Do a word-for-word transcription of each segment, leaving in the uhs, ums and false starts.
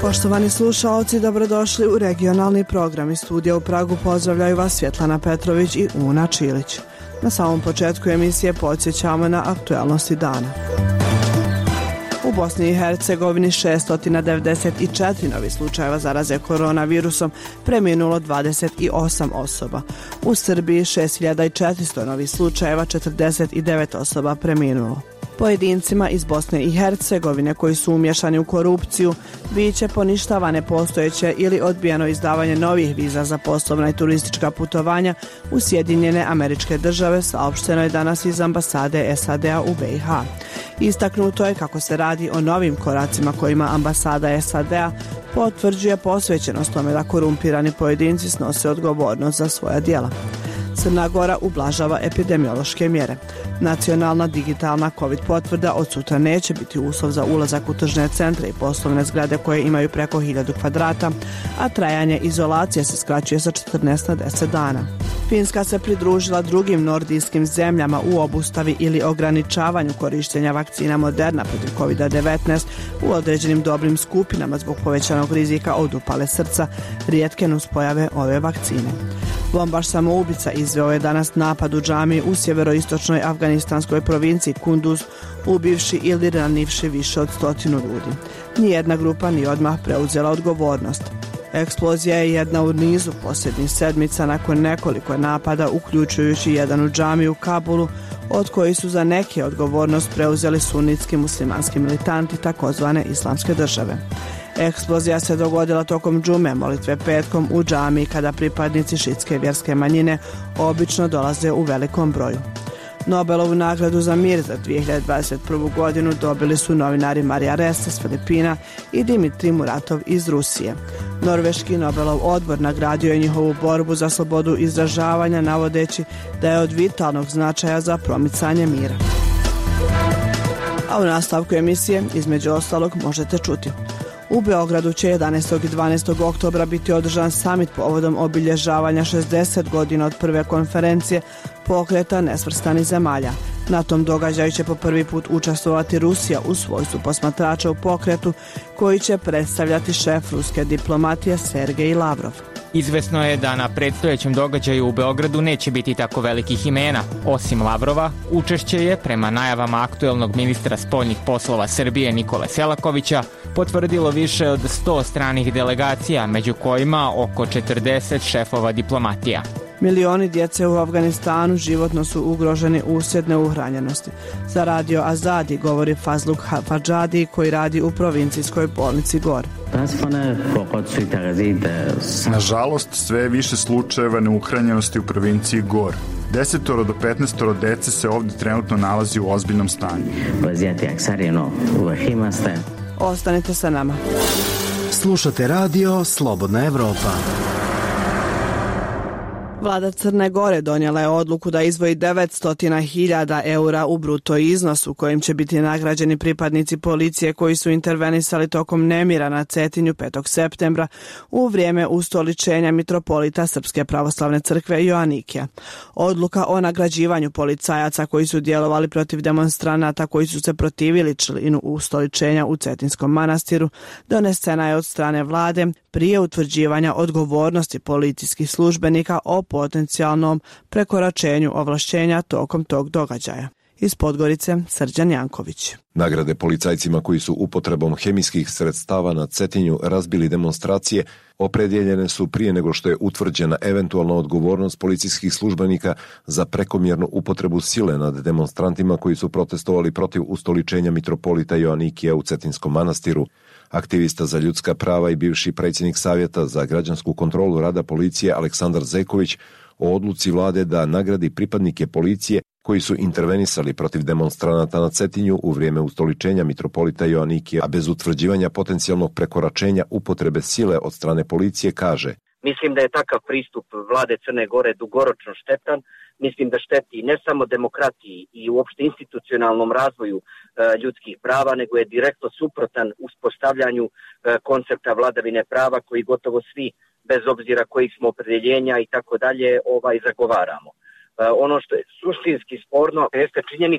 Poštovani slušaoci, dobrodošli u regionalni program. Iz studija u Pragu pozdravljaju vas Svjetlana Petrović i Una Čilić. Na samom početku emisije podsjećamo na aktualnosti dana. U Bosni i Hercegovini šesto devedeset četiri novi slučajeva zaraze koronavirusom, preminulo dvadeset osam osoba. U Srbiji šest hiljada četiristo novih slučajeva, četrdeset devet osoba preminulo. Pojedincima iz Bosne i Hercegovine koji su umješani u korupciju biće poništavane postojeće ili odbijeno izdavanje novih viza za poslovna i turistička putovanja u Sjedinjene Američke Države, saopšteno je danas iz ambasade S A D-a u B i H. Istaknuto je kako se radi o novim koracima kojima ambasada S A D-a potvrđuje posvećenost tome da korumpirani pojedinci snose odgovornost za svoja djela. Crna Gora ublažava epidemiološke mjere. Nacionalna digitalna COVID potvrda od sutra neće biti uslov za ulazak u tržne centre i poslovne zgrade koje imaju preko hiljadu kvadrata, a trajanje izolacije se skraćuje sa četrnaest na deset dana. Finska se pridružila drugim nordijskim zemljama u obustavi ili ograničavanju korištenja vakcina Moderna protiv kovid devetnaest u određenim dobrim skupinama zbog povećanog rizika od upale srca, rijetke nuspojave ove vakcine. Bombaš samoubica izveo je danas napad u džamiji u sjeveroistočnoj afganistanskoj provinciji Kunduz, ubivši ili ranivši više od stotinu ljudi. Nijedna grupa nije odmah preuzela odgovornost. Eksplozija je jedna u nizu posljednjih sedmica nakon nekoliko napada, uključujući jedan u džamiji u Kabulu, od koji su za neke odgovornost preuzeli sunitski muslimanski militanti takozvane Islamske države. Eksplozija se dogodila tokom džume, molitve petkom u džamiji, kada pripadnici šitske vjerske manjine obično dolaze u velikom broju. Nobelovu nagradu za mir za dvije hiljade dvadeset prvu godinu dobili su novinari Marija Ressa s Filipina i Dimitrij Muratov iz Rusije. Norveški Nobelov odbor nagradio je njihovu borbu za slobodu izražavanja, navodeći da je od vitalnog značaja za promicanje mira. A u nastavku emisije, između ostalog, možete čuti: u Beogradu će jedanaestog i dvanaestog oktobra biti održan samit povodom obilježavanja šezdeset godina od prve konferencije pokreta nesvrstanih zemalja. Na tom događaju će po prvi put učestvovati Rusija u svojstvu posmatrača u pokretu, koji će predstavljati šef ruske diplomatije Sergej Lavrov. Izvesno je da na predstojećem događaju u Beogradu neće biti tako velikih imena. Osim Lavrova, učešće je, prema najavama aktuelnog ministra spoljnih poslova Srbije Nikole Selakovića, potvrdilo više od sto stranih delegacija, među kojima oko četrdeset šefova diplomatija. Milioni djece u Afganistanu životno su ugroženi uslijed neuhranjenosti. Za radio Azadi govori Fazluk Fadžadi, koji radi u provincijskoj bolnici Gor. Nažalost, sve je više slučajeva neuhranjenosti u provinciji Gor. Desetoro do petnaestoro dece se ovdje trenutno nalazi u ozbiljnom stanju. Ostanite sa nama. Slušate radio Slobodna Evropa. Vlada Crne Gore donijela je odluku da izdvoji devetsto hiljada eura u bruto iznosu kojim će biti nagrađeni pripadnici policije koji su intervenisali tokom nemira na Cetinju petog septembra u vrijeme ustoličenja mitropolita Srpske pravoslavne crkve Joanikija. Odluka o nagrađivanju policajaca koji su djelovali protiv demonstranata koji su se protivili činu ustoličenja u Cetinskom manastiru donesena je od strane vlade prije utvrđivanja odgovornosti policijskih službenika o potencijalnom prekoračenju ovlašćenja tokom tog događaja. Iz Podgorice, Srđan Janković. Nagrade policajcima koji su upotrebom hemijskih sredstava na Cetinju razbili demonstracije opredjeljene su prije nego što je utvrđena eventualna odgovornost policijskih službenika za prekomjernu upotrebu sile nad demonstrantima koji su protestovali protiv ustoličenja mitropolita Joanikija u Cetinskom manastiru. Aktivista za ljudska prava i bivši predsjednik Savjeta za građansku kontrolu rada policije Aleksandar Zeković o odluci vlade da nagradi pripadnike policije koji su intervenisali protiv demonstranata na Cetinju u vrijeme ustoličenja mitropolita Joanikija, a bez utvrđivanja potencijalnog prekoračenja upotrebe sile od strane policije, kaže: Mislim da je takav pristup vlade Crne Gore dugoročno štetan. Mislim da šteti ne samo demokratiji i uopšte institucionalnom razvoju e, ljudskih prava, nego je direktno suprotan uspostavljanju e, koncepta vladavine prava koji gotovo svi, bez obzira kojih smo opredjeljenja i tako dalje, ovaj zagovaramo. E, ono što je suštinski sporno jeste činjenica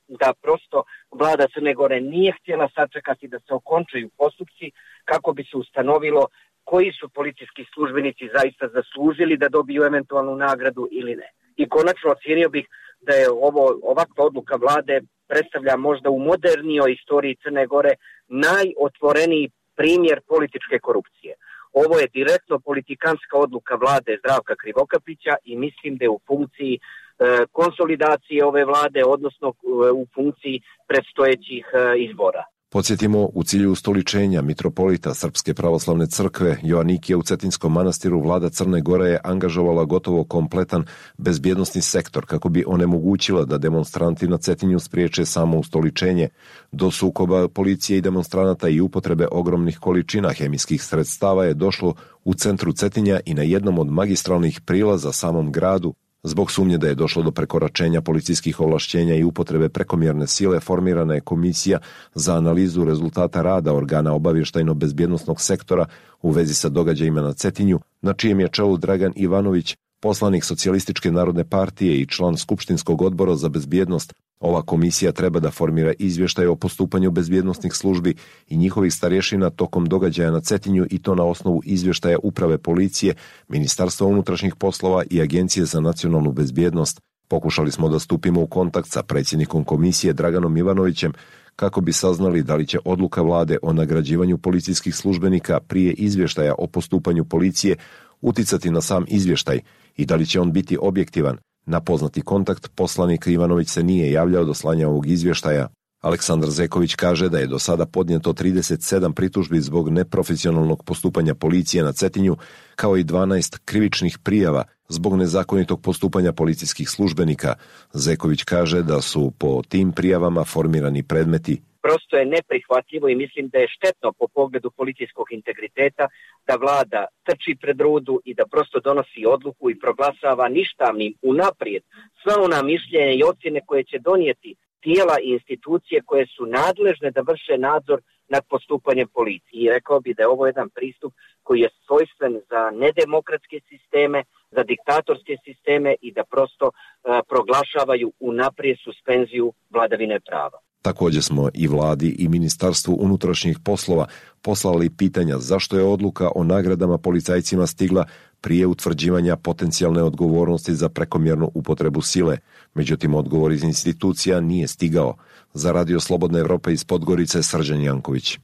da prosto vlada Crne Gore nije htjela sačekati da se okončaju postupci kako bi se ustanovilo koji su policijski službenici zaista zaslužili da dobiju eventualnu nagradu ili ne. I konačno ocijenio bih da je ovo ovakva odluka vlade predstavlja možda u modernijoj istoriji Crne Gore najotvoreniji primjer političke korupcije. Ovo je direktno politikanska odluka vlade Zdravka Krivokapića i mislim da je u funkciji e, konsolidacije ove vlade, odnosno e, u funkciji predstojećih e, izbora. Podsjetimo, u cilju ustoličenja mitropolita Srpske pravoslavne crkve Joanikije u Cetinskom manastiru vlada Crne Gore je angažovala gotovo kompletan bezbjednosni sektor kako bi onemogućila da demonstranti na Cetinju spriječe samo ustoličenje. Do sukoba policije i demonstranata i upotrebe ogromnih količina hemijskih sredstava je došlo u centru Cetinja i na jednom od magistralnih prilaza samom gradu. Zbog sumnje da je došlo do prekoračenja policijskih ovlašćenja i upotrebe prekomjerne sile, formirana je komisija za analizu rezultata rada organa obavještajno-bezbjednosnog sektora u vezi sa događajima na Cetinju, na čijem je čelu Dragan Ivanović, poslanik Socijalističke narodne partije i član Skupštinskog odbora za bezbjednost. Ova komisija treba da formira izvještaj o postupanju bezbjednosnih službi i njihovih starješina tokom događaja na Cetinju i to na osnovu izvještaja Uprave policije, Ministarstva unutrašnjih poslova i Agencije za nacionalnu bezbjednost. Pokušali smo da stupimo u kontakt sa predsjednikom komisije Draganom Ivanovićem kako bi saznali da li će odluka vlade o nagrađivanju policijskih službenika prije izvještaja o postupanju policije uticati na sam izvještaj i da li će on biti objektivan. Na poznati kontakt poslanik Ivanović se nije javljao do slanja ovog izvještaja. Aleksandar Zeković kaže da je do sada podnijeto trideset sedam pritužbi zbog neprofesionalnog postupanja policije na Cetinju, kao i dvanaest krivičnih prijava zbog nezakonitog postupanja policijskih službenika. Zeković kaže da su po tim prijavama formirani predmeti. Prosto je neprihvatljivo i mislim da je štetno po pogledu policijskog integriteta da vlada trči pred rudu i da prosto donosi odluku i proglasava ništavnim unaprijed sva ona mišljenja i ocjene koje će donijeti tijela i institucije koje su nadležne da vrše nadzor nad postupanjem policije. I rekao bi da je ovo jedan pristup koji je svojstven za nedemokratske sisteme, za diktatorske sisteme i da prosto uh, proglašavaju unaprijed suspenziju vladavine prava. Također smo i vladi i Ministarstvu unutrašnjih poslova poslali pitanja zašto je odluka o nagradama policajcima stigla prije utvrđivanja potencijalne odgovornosti za prekomjernu upotrebu sile. Međutim, odgovor iz institucija nije stigao. Za Radio Slobodna Evropa iz Podgorice, Srđan Janković.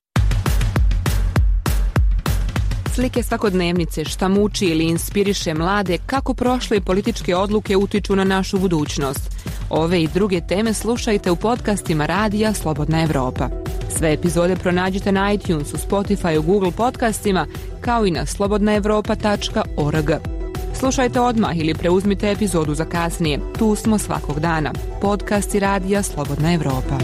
Slike svakodnevnice, šta muči ili inspiriše mlade, kako prošle političke odluke utiču na našu budućnost. Ove i druge teme slušajte u podcastima Radija Slobodna Evropa. Sve epizode pronađite na iTunesu, Spotify, Google podcastima, kao i na slobodna evropa tačka org. Slušajte odmah ili preuzmite epizodu za kasnije. Tu smo svakog dana. Podcasti Radija Slobodna Evropa.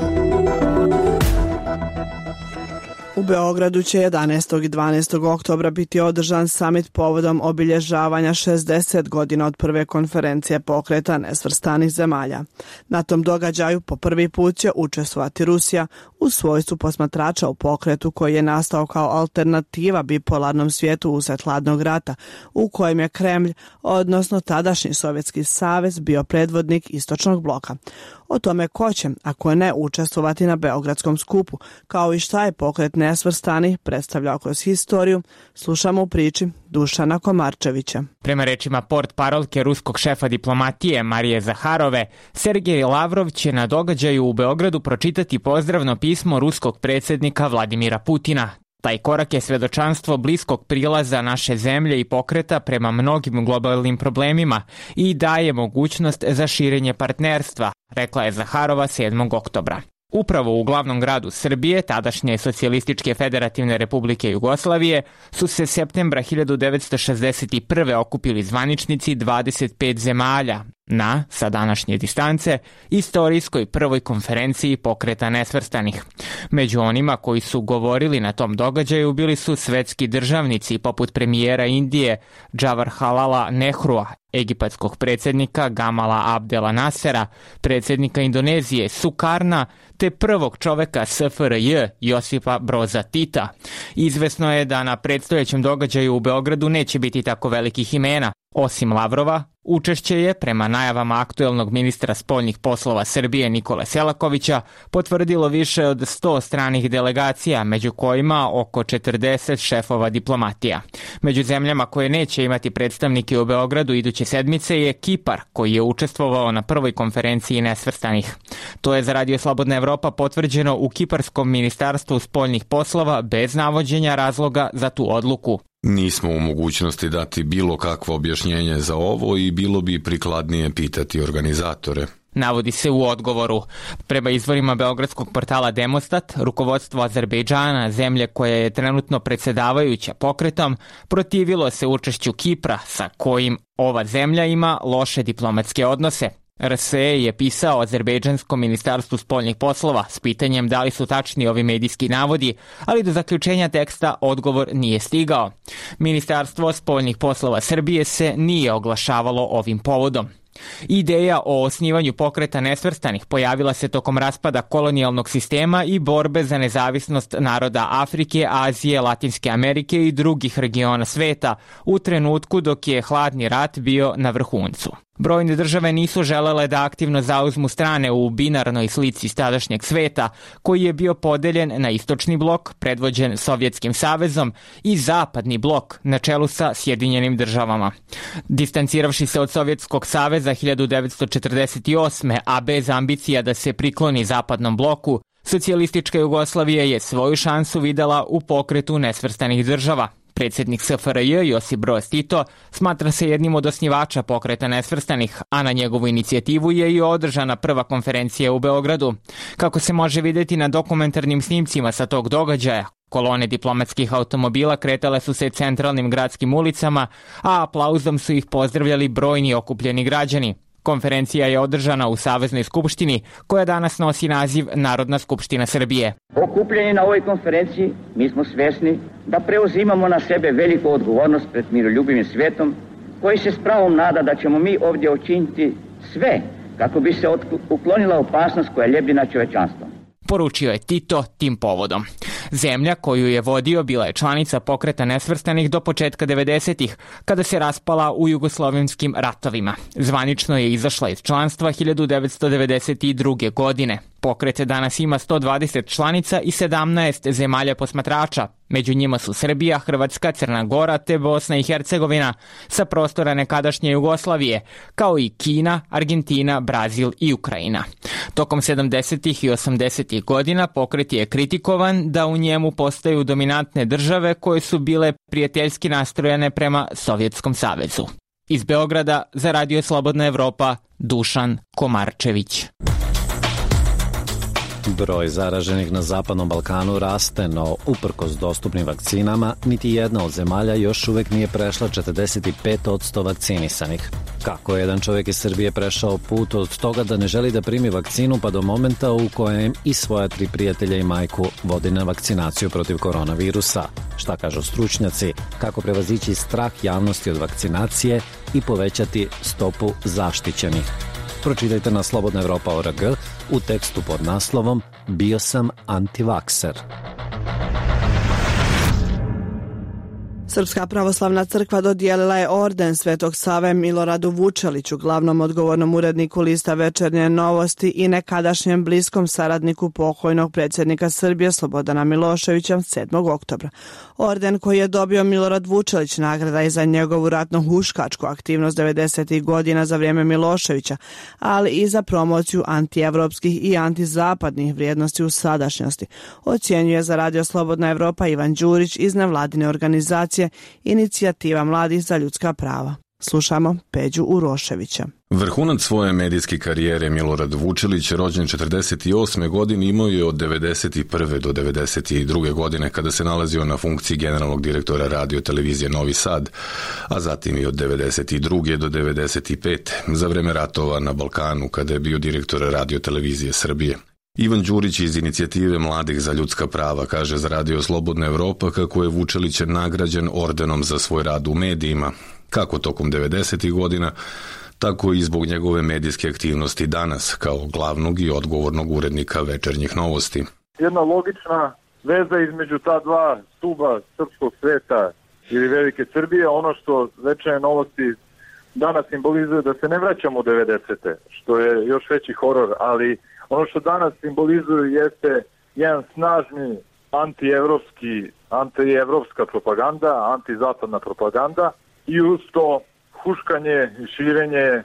U Beogradu će jedanaestog i dvanaestog oktobra biti održan samit povodom obilježavanja šezdeset godina od prve konferencije pokreta nesvrstanih zemalja. Na tom događaju po prvi put će učestvovati Rusija u svojstvu posmatrača u pokretu koji je nastao kao alternativa bipolarnom svijetu usred hladnog rata, u kojem je Kremlj, odnosno tadašnji Sovjetski savez, bio predvodnik istočnog bloka. O tome ko će, ako ne, učestvovati na Beogradskom skupu, kao i šta je pokret nesvrstanih predstavljao kroz historiju, slušamo u priči Dušana Komarčevića. Prema rečima portparolke ruskog šefa diplomatije Marije Zaharove, Sergej Lavrov će na događaju u Beogradu pročitati pozdravno pismo ruskog predsjednika Vladimira Putina. Taj korak je svedočanstvo bliskog prilaza naše zemlje i pokreta prema mnogim globalnim problemima i daje mogućnost za širenje partnerstva, rekla je Zaharova sedmog oktobra. Upravo u glavnom gradu Srbije, tadašnje Socijalističke federativne republike Jugoslavije, su se septembra hiljadu devetsto šezdeset prve okupili zvaničnici dvadeset pet zemalja na, sa današnje distance, istorijskoj prvoj konferenciji pokreta nesvrstanih. Među onima koji su govorili na tom događaju bili su svetski državnici poput premijera Indije Jawaharlala Nehrua, egipatskog predsjednika Gamala Abdela Nasera, predsjednika Indonezije Sukarna, te prvog čoveka S F R J Josipa Broza Tita. Izvesno je da na predstojećem događaju u Beogradu neće biti tako velikih imena, osim Lavrova, Učešće je, prema najavama aktuelnog ministra spoljnih poslova Srbije Nikole Selakovića, potvrdilo više od sto stranih delegacija, među kojima oko četrdeset šefova diplomatija. Među zemljama koje neće imati predstavnike u Beogradu iduće sedmice je Kipar, koji je učestvovao na prvoj konferenciji nesvrstanih. To je za Radio Slobodna Evropa potvrđeno u Kiparskom ministarstvu spoljnih poslova bez navođenja razloga za tu odluku. Nismo u mogućnosti dati bilo kakvo objašnjenje za ovo i bilo bi prikladnije pitati organizatore. Navodi se u odgovoru. Prema izvorima beogradskog portala Demostat, rukovodstvo Azerbejdžana, zemlje koja je trenutno predsedavajuća pokretom, protivilo se učešću Kipra, sa kojim ova zemlja ima loše diplomatske odnose. R S E je pisao Azerbejdžanskom ministarstvu spoljnih poslova s pitanjem da li su tačni ovi medijski navodi, ali do zaključenja teksta odgovor nije stigao. Ministarstvo spoljnih poslova Srbije se nije oglašavalo ovim povodom. Ideja o osnivanju pokreta nesvrstanih pojavila se tokom raspada kolonijalnog sistema i borbe za nezavisnost naroda Afrike, Azije, Latinske Amerike i drugih regiona sveta u trenutku dok je hladni rat bio na vrhuncu. Brojne države nisu želele da aktivno zauzmu strane u binarnoj slici tadašnjeg sveta, koji je bio podeljen na istočni blok, predvođen Sovjetskim savezom, i zapadni blok, na čelu sa Sjedinjenim državama. Distanciravši se od Sovjetskog saveza hiljadu devetsto četrdeset osme. a bez ambicija da se prikloni zapadnom bloku, socijalistička Jugoslavija je svoju šansu videla u pokretu nesvrstanih država. Predsjednik S F R J Josip Broz Tito smatra se jednim od osnivača pokreta nesvrstanih, a na njegovu inicijativu je i održana prva konferencija u Beogradu. Kako se može vidjeti na dokumentarnim snimcima sa tog događaja, kolone diplomatskih automobila kretale su se centralnim gradskim ulicama, a aplauzom su ih pozdravljali brojni okupljeni građani. Konferencija je održana u Saveznoj skupštini, koja danas nosi naziv Narodna skupština Srbije. Okupljeni na ovoj konferenciji, mi smo svesni da preuzimamo na sebe veliku odgovornost pred miroljubivim svetom, koji se s pravom nada da ćemo mi ovdje učiniti sve kako bi se uklonila opasnost koja ljebi na čovečanstvo. Poručio je Tito tim povodom. Zemlja koju je vodio bila je članica pokreta nesvrstanih do početka devedesetih, kada se raspala u jugoslovenskim ratovima. Zvanično je izašla iz članstva hiljadu devetsto devedeset druge. godine. Pokret danas ima sto dvadeset članica i sedamnaest zemalja posmatrača. Među njima su Srbija, Hrvatska, Crna Gora te Bosna i Hercegovina sa prostora nekadašnje Jugoslavije, kao i Kina, Argentina, Brazil i Ukrajina. Tokom sedamdesetih i osamdesetih godina pokret je kritikovan da u njemu postaju dominantne države koje su bile prijateljski nastrojene prema Sovjetskom savezu. Iz Beograda za Radio Slobodna Evropa, Dušan Komarčević. Broj zaraženih na Zapadnom Balkanu raste, no uprkos dostupnim vakcinama, niti jedna od zemalja još uvek nije prešla četrdeset pet posto vakcinisanih. Kako je jedan čovjek iz Srbije prešao put od toga da ne želi da primi vakcinu pa do momenta u kojem i svoja tri prijatelja i majku vodi na vakcinaciju protiv koronavirusa? Šta kažu stručnjaci? Kako prevazići strah javnosti od vakcinacije i povećati stopu zaštićenih? Pročitajte na Slobodna Evropa O R G u tekstu pod naslovom Bio sam antivakser. Srpska pravoslavna crkva dodijelila je orden Svetog Save Miloradu Vučeliću, glavnom odgovornom uredniku lista Večernje novosti i nekadašnjem bliskom saradniku pokojnog predsjednika Srbije Slobodana Miloševića sedmog oktobra. Orden koji je dobio Milorad Vučelić nagrada je za njegovu ratno-huškačku aktivnost devedesetih godina za vrijeme Miloševića, ali i za promociju antievropskih i antizapadnih vrijednosti u sadašnjosti, ocjenjuje za Radio Slobodna Evropa Ivan Đurić iz nevladine organizacije Inicijativa mladih za ljudska prava. Slušamo Peđu Uroševića. Vrhunac svoje medijske karijere Milorad Vučelić, rođen četrdeset osme. godine, imao je od devedeset prve do devedeset druge. godine kada se nalazio na funkciji generalnog direktora radio televizije Novi Sad, a zatim i od devedeset druge. do devedeset pete. za vreme ratova na Balkanu kada je bio direktor radio televizije Srbije. Ivan Đurić iz Inicijative mladih za ljudska prava kaže za Radio Slobodna Evropa kako je Vučelić nagrađen ordenom za svoj rad u medijima, kako tokom devedesetih. godina, tako i zbog njegove medijske aktivnosti danas kao glavnog i odgovornog urednika Večernjih novosti. Jedna logična veza između ta dva stuba srpskog sveta ili Velike Srbije, ono što Večernje novosti danas simbolizuje da se ne vraćamo u devedesete, što je još veći horor, ali ono što danas simbolizuje jeste jedan snažni antievropski, antievropska propaganda, antizapadna propaganda i uz to huškanje i širenje e,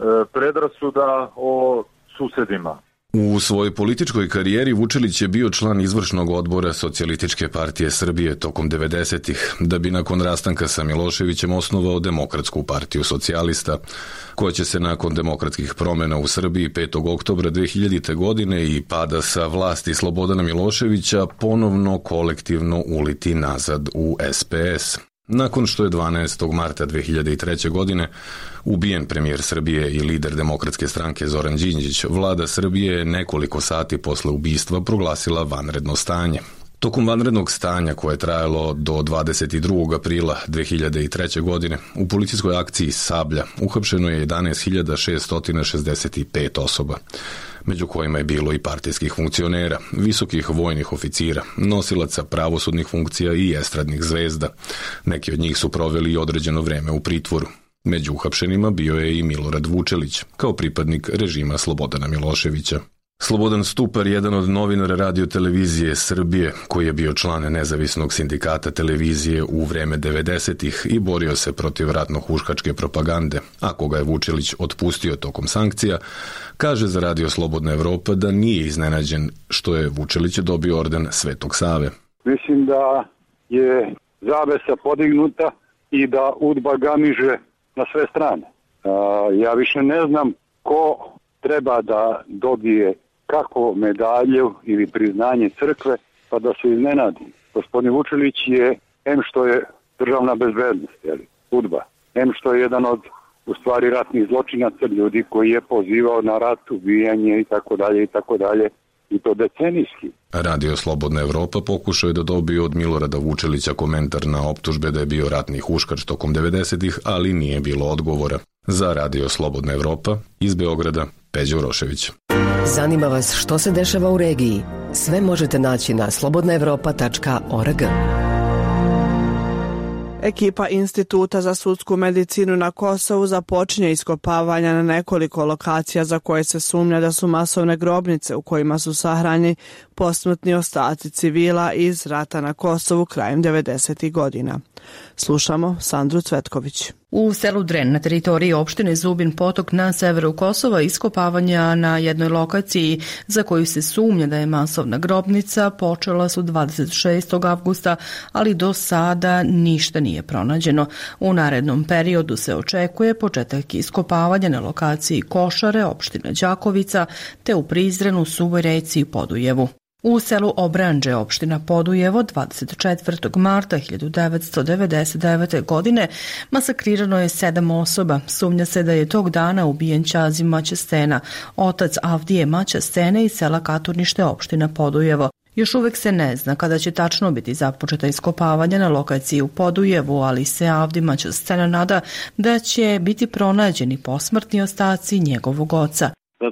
predrasuda o susedima. U svojoj političkoj karijeri Vučelić je bio član izvršnog odbora Socijalističke partije Srbije tokom devedesetih, da bi nakon rastanka sa Miloševićem osnovao Demokratsku partiju socijalista, koja će se nakon demokratskih promjena u Srbiji petog oktobra dve hiljadite. godine i pada sa vlasti Slobodana Miloševića ponovno kolektivno uliti nazad u es pe es. Nakon što je dvanaestog marta dve hiljade treće. godine ubijen premijer Srbije i lider Demokratske stranke Zoran Đinđić, vlada Srbije je nekoliko sati posle ubistva proglasila vanredno stanje. Tokom vanrednog stanja, koje je trajalo do dvadeset drugog aprila dve hiljade treće. godine, u policijskoj akciji Sablja uhapšeno je jedanaest hiljada šesto šezdeset pet osoba, među kojima je bilo i partijskih funkcionera, visokih vojnih oficira, nosilaca pravosudnih funkcija i estradnih zvezda. Neki od njih su proveli i određeno vreme u pritvoru. Među uhapšenima bio je i Milorad Vučelić, kao pripadnik režima Slobodana Miloševića. Slobodan Stupar, jedan od novinara radio televizije Srbije, koji je bio član nezavisnog sindikata televizije u vreme devedesetih i borio se protiv ratno-huškačke propagande, a koga je Vučelić otpustio tokom sankcija, kaže za Radio Slobodna Evropa da nije iznenađen što je Vučelić dobio orden Svetog Save. Mislim da je zavesa podignuta i da udba gamiže na sve strane. Ja više ne znam ko treba da dobije kako medalju ili priznanje crkve, pa da se iznenadi. Gospodin Vučelić je, em što je državna bezbednost, jeli, udba, em što je jedan od, u stvari, ratnih zločinaca, ljudi koji je pozivao na rat, ubijanje i tako dalje i tako dalje, i to decenijski. Radio Slobodna Evropa pokušao je da dobije od Milorada Vučelića komentar na optužbe da je bio ratni huškač tokom devedesetih, ali nije bilo odgovora. Za Radio Slobodna Evropa iz Beograda, Peđa Urošević. Zanima vas što se dešava u regiji? Sve možete naći na slobodna evropa tačka org. Ekipa Instituta za sudsku medicinu na Kosovu započinje iskopavanja na nekoliko lokacija za koje se sumnja da su masovne grobnice u kojima su sahranjeni posmrtni ostaci civila iz rata na Kosovu krajem devedesetih. godina. Slušamo Sandru Cvetković. U selu Dren na teritoriji opštine Zubin Potok na severu Kosova iskopavanja na jednoj lokaciji za koju se sumnja da je masovna grobnica počela su dvadeset šestog avgusta, ali do sada ništa nije pronađeno. U narednom periodu se očekuje početak iskopavanja na lokaciji Košare, opština Đakovica, te u Prizrenu, Suvoj Reci i Podujevu. U selu Obranđe, opština Podujevo, dvadeset četvrtog marta hiljadu devetsto devedeset devete. godine masakrirano je sedam osoba. Sumnja se da je tog dana ubijen Ćazi Maćestena, otac Avdije Maćestene iz sela Katurnište, opština Podujevo. Još uvek se ne zna kada će tačno biti započeta iskopavanja na lokaciji u Podujevu, ali se Avdi Maćestena nada da će biti pronađeni posmrtni ostaci njegovog oca.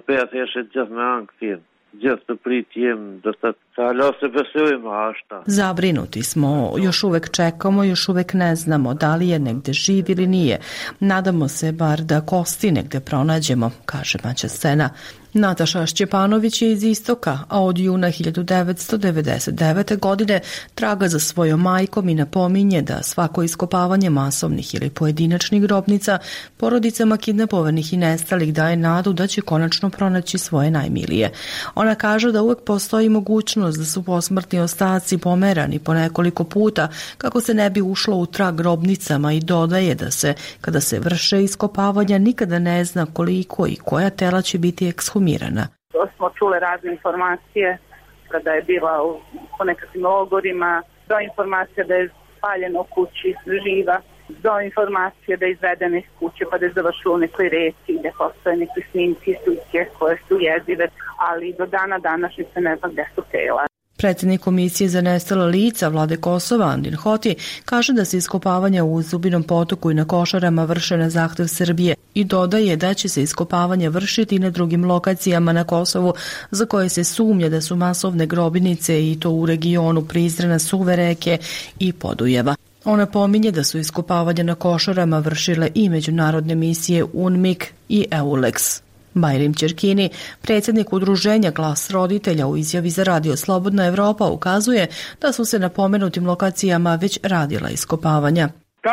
Zabrinuti smo, još uvek čekamo, još uvek ne znamo da li je negde živ ili nije. Nadamo se bar da kosti negde pronađemo, kaže Maćestena. Nataša Šćepanović je iz Istoka, a od juna hiljadu devetsto devedeset devete. godine traga za svojom majkom i napominje da svako iskopavanje masovnih ili pojedinačnih grobnica porodicama kidnapovanih i nestalih daje nadu da će konačno pronaći svoje najmilije. Ona kaže da uvek postoji mogućnost da su posmrtni ostaci pomerani po nekoliko puta kako se ne bi ušlo u trag grobnicama i dodaje da se, kada se vrše iskopavanja, nikada ne zna koliko i koja tela će biti ekshumirana. To smo čule razne informacije kada je bila u, po nekakvim logorima, do informacija da je spaljeno u kući živa, do informacije da je izvedena iz kuće pa da je završila u nekoj reci gde postoje neki snimci i slike koje su jezive, ali do dana današnjeg se ne zna gde su tela. Predsjednik Komisije za nestala lica vlade Kosova, Andin Hoti, kaže da se iskopavanja u Zubinom Potoku i na Košarama vrše na zahtev Srbije i dodaje da će se iskopavanja vršiti i na drugim lokacijama na Kosovu za koje se sumnja da su masovne grobnice i to u regionu Prizrena, Suve Reke i Podujeva. Ona pominje da su iskopavanja na Košarama vršile i međunarodne misije U N M I K i EULEX. Bajrim Ćerkini, predsjednik udruženja Glas roditelja, u izjavi za Radio Slobodna Evropa ukazuje da su se na pomenutim lokacijama već radila iskopavanja.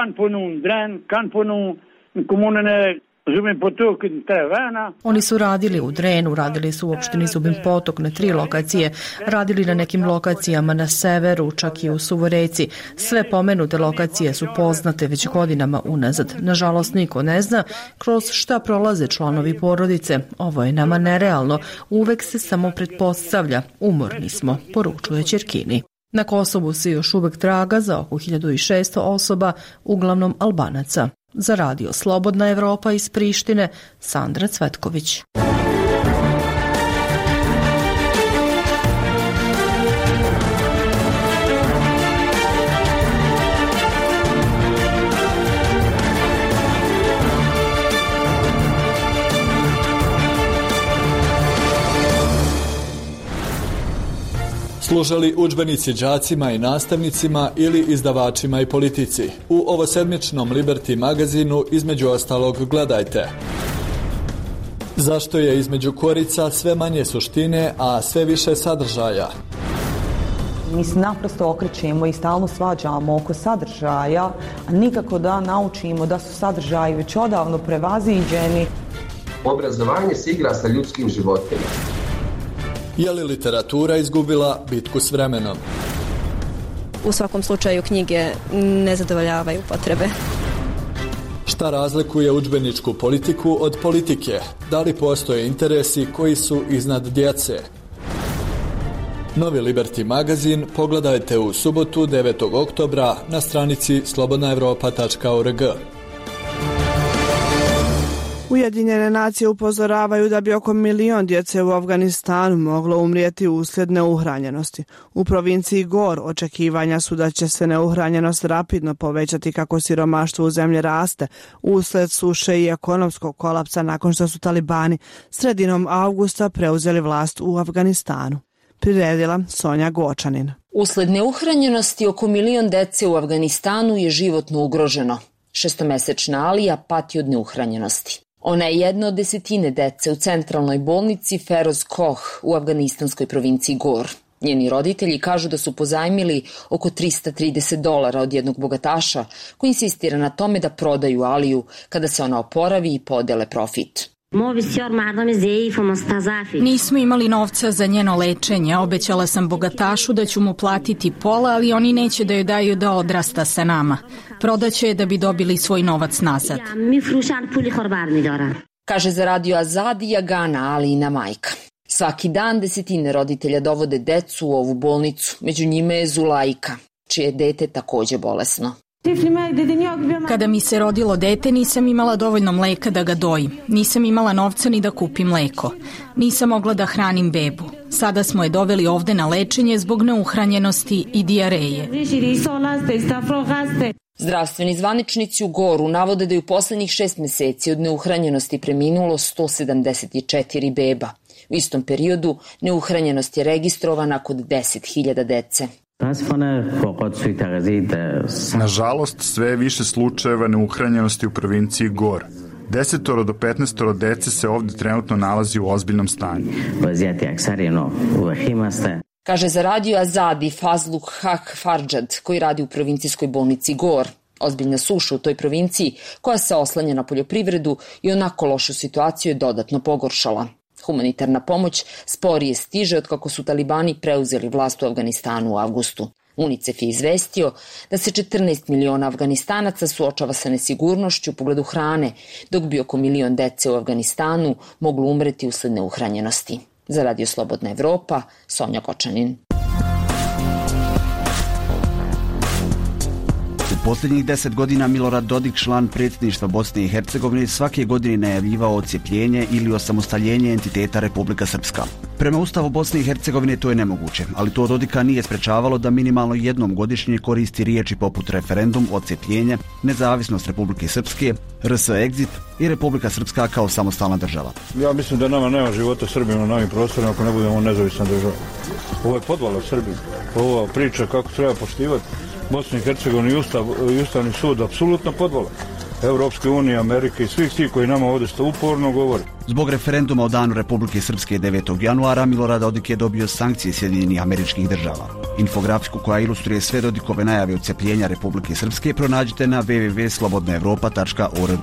Oni su radili u Drenu, radili su u opštini Zubin Potok na tri lokacije, radili na nekim lokacijama na severu, čak i u Suvoreci. Sve pomenute lokacije su poznate već godinama unazad. Nažalost, niko ne zna kroz šta prolaze članovi porodice. Ovo je nama nerealno. Uvek se samo pretpostavlja. Umorni smo, poručuje Ćerkini. Na Kosovu se još uvek traga za oko hiljadu šesto osoba, uglavnom Albanaca. Za Radio Slobodna Evropa iz Prištine, Sandra Cvetković. Služali udžbenici đacima i nastavnicima ili izdavačima i politici. U ovosedmičnom Liberty magazinu između ostalog gledajte: zašto je između korica sve manje suštine, a sve više sadržaja? Mi se naprosto okrećemo i stalno svađamo oko sadržaja, a nikako da naučimo da su sadržaji već odavno prevaziđeni. Obrazovanje se igra sa ljudskim životima. Je li literatura izgubila bitku s vremenom? U svakom slučaju knjige ne zadovoljavaju potrebe. Šta razlikuje udžbeničku politiku od politike? Da li postoje interesi koji su iznad djece? Novi Liberty magazin pogledajte u subotu devetog oktobra na stranici slobodna evropa tačka org. Ujedinjene nacije upozoravaju da bi oko milion djece u Afganistanu moglo umrijeti uslijed neuhranjenosti. U provinciji Gor očekivanja su da će se neuhranjenost rapidno povećati kako siromaštvo u zemlji raste uslijed suše i ekonomskog kolapsa nakon što su talibani sredinom avgusta preuzeli vlast u Afganistanu. Priredila Sonja Gočanin. Usled neuhranjenosti oko milion dece u Afganistanu je životno ugroženo. Šestomesečna Alija pati od neuhranjenosti. Ona je jedna od desetine dece u centralnoj bolnici Feroz Koh u afganistanskoj provinciji Gor. Njeni roditelji kažu da su pozajmili oko trista trideset dolara od jednog bogataša koji insistira na tome da prodaju Aliju kada se ona oporavi i podele profit. Nismo imali novca za njeno lečenje. Obećala sam bogatašu da ću mu platiti pola, ali oni neće da joj daju da odrasta sa nama. Prodaće je da bi dobili svoj novac nazad. Kaže za Radio Azadi Gana Alijina majka. Svaki dan desetine roditelja dovode decu u ovu bolnicu. Među njima je Zulajka, čije je dete takođe bolesno. Kada mi se rodilo dete, nisam imala dovoljno mleka da ga dojim. Nisam imala novca ni da kupim mleko. Nisam mogla da hranim bebu. Sada smo je doveli ovde na lečenje zbog neuhranjenosti i dijareje. Zdravstveni zvaničnici u Goru navode da je u poslednjih šest meseci od neuhranjenosti preminulo sto sedamdeset četiri beba. U istom periodu neuhranjenost je registrovana kod deset hiljada dece. Nažalost, sve je više slučajeva neuhranjenosti u provinciji Gor. Desetoro do petnaestoro dece se ovdje trenutno nalazi u ozbiljnom stanju. Kaže za Radio Azadi Fazluk Hak Farđad, koji radi u provincijskoj bolnici Gor. Ozbiljna suša u toj provinciji, koja se oslanja na poljoprivredu i onako lošu situaciju je dodatno pogoršala. Humanitarna pomoć sporije stiže od kako su talibani preuzeli vlast u Afganistanu u avgustu. UNICEF je izvestio da se četrnaest miliona Afganistanaca suočava sa nesigurnošću u pogledu hrane, dok bi oko milion dece u Afganistanu moglo umreti usled neuhranjenosti. Za Radio Slobodna Evropa, Sonja Gočanin. U posljednjih deset godina Milorad Dodik, član predsjedništva Bosne i Hercegovine, svake godine najavljivao odcijepljenje ili osamostaljenje entiteta Republika Srpska. Prema Ustavu Bosne i Hercegovine to je nemoguće, ali to Dodika nije sprečavalo da minimalno jednom godišnje koristi riječi poput referendum, odcijepljenje, nezavisnost Republike Srpske, R S Exit i Republika Srpska kao samostalna država. Ja mislim da nama nema života Srbima na ovim prostorima ako ne budemo nezavisna država. Ovo je podvala Srbije. Ova priča kako treba poštivati Bosne i Hercegovine i, Ustav, i Ustavni sud apsolutno podvala. Europske unije, Amerike i svih tih koji nama ovdje sto uporno govore. Zbog referenduma o danu Republike Srpske devetog januara Milorad Dodik je dobio sankcije Sjedinjenih Američkih Država. Infografiku koja ilustruje sve Dodikove najave odcepljenja Republike Srpske pronađite na w w w tačka slobodna evropa tačka org.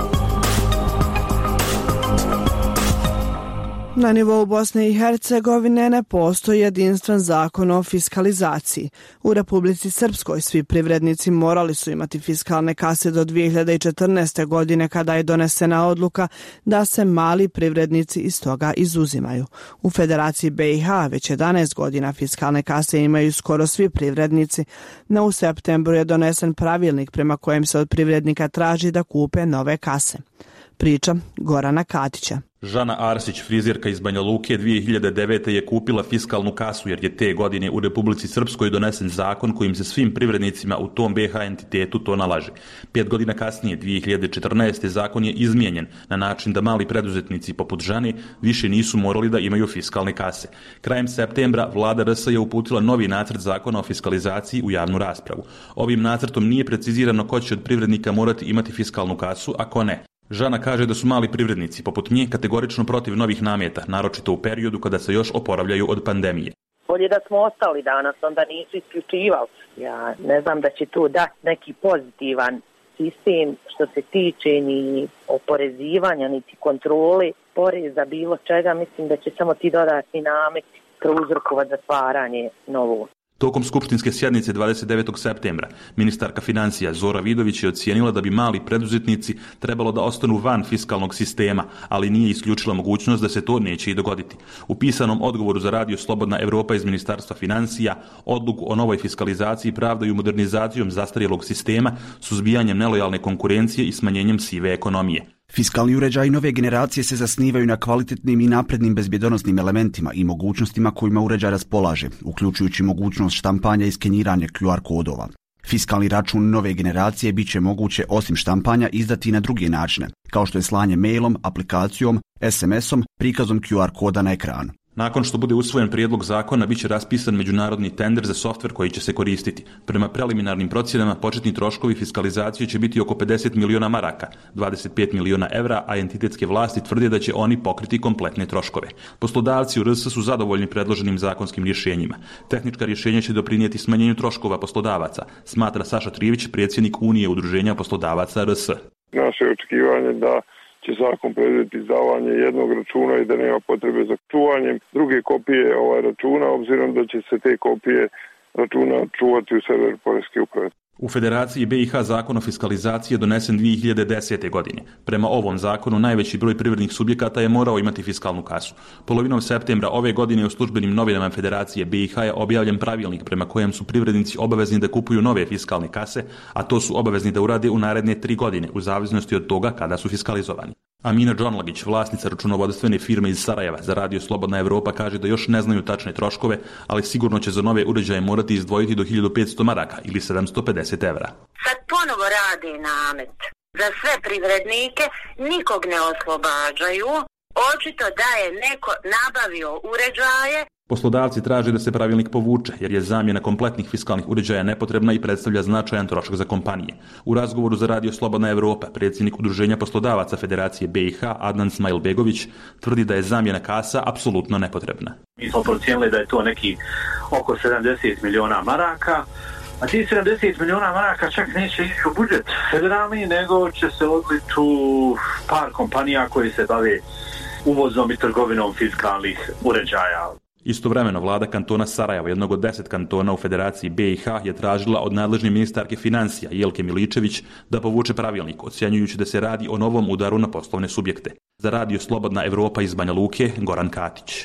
Na nivou Bosne i Hercegovine ne postoji jedinstven zakon o fiskalizaciji. U Republici Srpskoj svi privrednici morali su imati fiskalne kase do dvije hiljade četrnaeste. godine kada je donesena odluka da se mali privrednici iz toga izuzimaju. U Federaciji be i ha već jedanaest godina fiskalne kase imaju skoro svi privrednici, no u septembru je donesen pravilnik prema kojem se od privrednika traži da kupe nove kase. Priča Gorana Katića. Žana Arsić, frizerka iz Banja Luke, dvije hiljade devete. je kupila fiskalnu kasu jer je te godine u Republici Srpskoj donesen zakon kojim se svim privrednicima u tom be ha entitetu to nalaže. Pet godina kasnije, dvije hiljade četrnaeste. zakon je izmijenjen na način da mali preduzetnici poput Žane više nisu morali da imaju fiskalne kase. Krajem septembra vlada er es je uputila novi nacrt zakona o fiskalizaciji u javnu raspravu. Ovim nacrtom nije precizirano ko će od privrednika morati imati fiskalnu kasu, a ko ne. Žana kaže da su mali privrednici, poput nje, kategorično protiv novih nameta, naročito u periodu kada se još oporavljaju od pandemije. Bolje da smo ostali danas, onda nisu isključivali. Ja ne znam da će to dati neki pozitivan sistem što se tiče ni oporezivanja, niti kontrole poreza, bilo čega. Mislim da će samo ti dodatni nameti prouzrokovati zatvaranje novog. Tokom skupštinske sjednice dvadeset devetog septembra ministarka financija Zora Vidović je ocijenila da bi mali preduzetnici trebalo da ostanu van fiskalnog sistema, ali nije isključila mogućnost da se to neće i dogoditi. U pisanom odgovoru za radio Slobodna Evropa iz Ministarstva financija odluku o novoj fiskalizaciji pravdaju modernizacijom zastarjelog sistema, suzbijanjem nelojalne konkurencije i smanjenjem sive ekonomije. Fiskalni uređaji nove generacije se zasnivaju na kvalitetnim i naprednim bezbjedonosnim elementima i mogućnostima kojima uređaj raspolaže, uključujući mogućnost štampanja i skeniranja Q R kodova. Fiskalni račun nove generacije bit će moguće osim štampanja izdati i na druge načine, kao što je slanje mailom, aplikacijom, es em esom, prikazom Q R koda na ekranu. Nakon što bude usvojen prijedlog zakona, bit će raspisan međunarodni tender za softver koji će se koristiti. Prema preliminarnim procjenama, početni troškovi fiskalizacije će biti oko pedeset miliona maraka, dvadeset pet miliona evra, a entitetske vlasti tvrde da će oni pokriti kompletne troškove. Poslodavci u er es su zadovoljni predloženim zakonskim rješenjima. Tehnička rješenja će doprinijeti smanjenju troškova poslodavaca, smatra Saša Trivić, predsjednik Unije udruženja poslodavaca er es. Naše očekivanje da će zakon predvidjeti izdavanje jednog računa i da nema potrebe za čuvanjem druge kopije ovaj računa, obzirom da će se te kopije računa čuvati u serveru Poreske uprave. U Federaciji be i ha zakon o fiskalizaciji je donesen dvije hiljade desete. godine. Prema ovom zakonu najveći broj privrednih subjekata je morao imati fiskalnu kasu. Polovinom septembra ove godine u službenim novinama Federacije be i ha je objavljen pravilnik prema kojem su privrednici obavezni da kupuju nove fiskalne kase, a to su obavezni da urade u naredne tri godine, u zavisnosti od toga kada su fiskalizovani. Amina Džonlagić, vlasnica računovodstvene firme iz Sarajeva za radio Slobodna Evropa, kaže da još ne znaju tačne troškove, ali sigurno će za nove uređaje morati izdvojiti do hiljadu petsto maraka ili sedamsto pedeset evra. Sad ponovo radi namet. Za sve privrednike nikog ne oslobađaju. Očito da je neko nabavio uređaje. Poslodavci traže da se pravilnik povuče, jer je zamjena kompletnih fiskalnih uređaja nepotrebna i predstavlja značajan trošak za kompanije. U razgovoru za radio Slobodna Evropa, predsjednik Udruženja poslodavaca Federacije be i ha, Adnan Smajlbegović, tvrdi da je zamjena kasa apsolutno nepotrebna. Mi smo procijenili da je to neki oko sedamdeset miliona maraka, a ti sedamdeset miliona maraka čak neće ići u budžet federalni, nego će se odliti u par kompanija koji se bave uvozom i trgovinom fiskalnih uređaja. Istovremeno, vlada kantona Sarajeva, jednog od deset kantona u Federaciji be i ha, je tražila od nadležne ministarke financija Jelke Miličević da povuče pravilnik, ocjenjujući da se radi o novom udaru na poslovne subjekte. Za radio Slobodna Evropa iz Banja Luke, Goran Katić.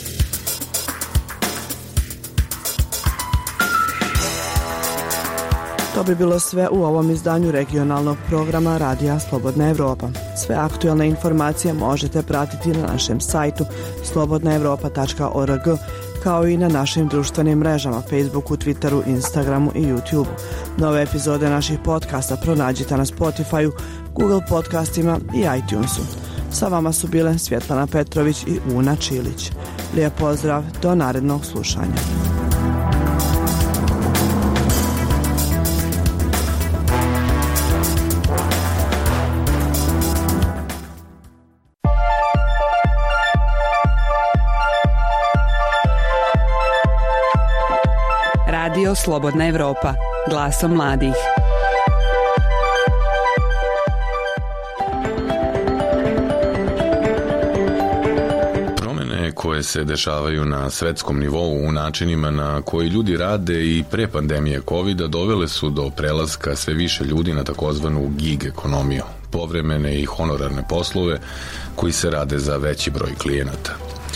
To bi bilo sve u ovom izdanju regionalnog programa Radija Slobodna Evropa. Sve aktualne informacije možete pratiti na našem sajtu slobodna evropa tačka org, kao i na našim društvenim mrežama Facebooku, Twitteru, Instagramu i YouTubeu. Nove epizode naših podcasta pronađite na Spotifyu, Google podcastima i iTunesu. Sa vama su bile Svjetlana Petrović i Una Čilić. Lijep pozdrav, do narednog slušanja. Radio Slobodna Evropa, glasom mladih. Koje se dešavaju na svetskom nivou u načinima na koji ljudi rade i pre pandemije kovida dovele su do prelaska sve više ljudi na takozvanu gig ekonomiju, povremene i honorarne poslove koji se rade za veći broj klijenata.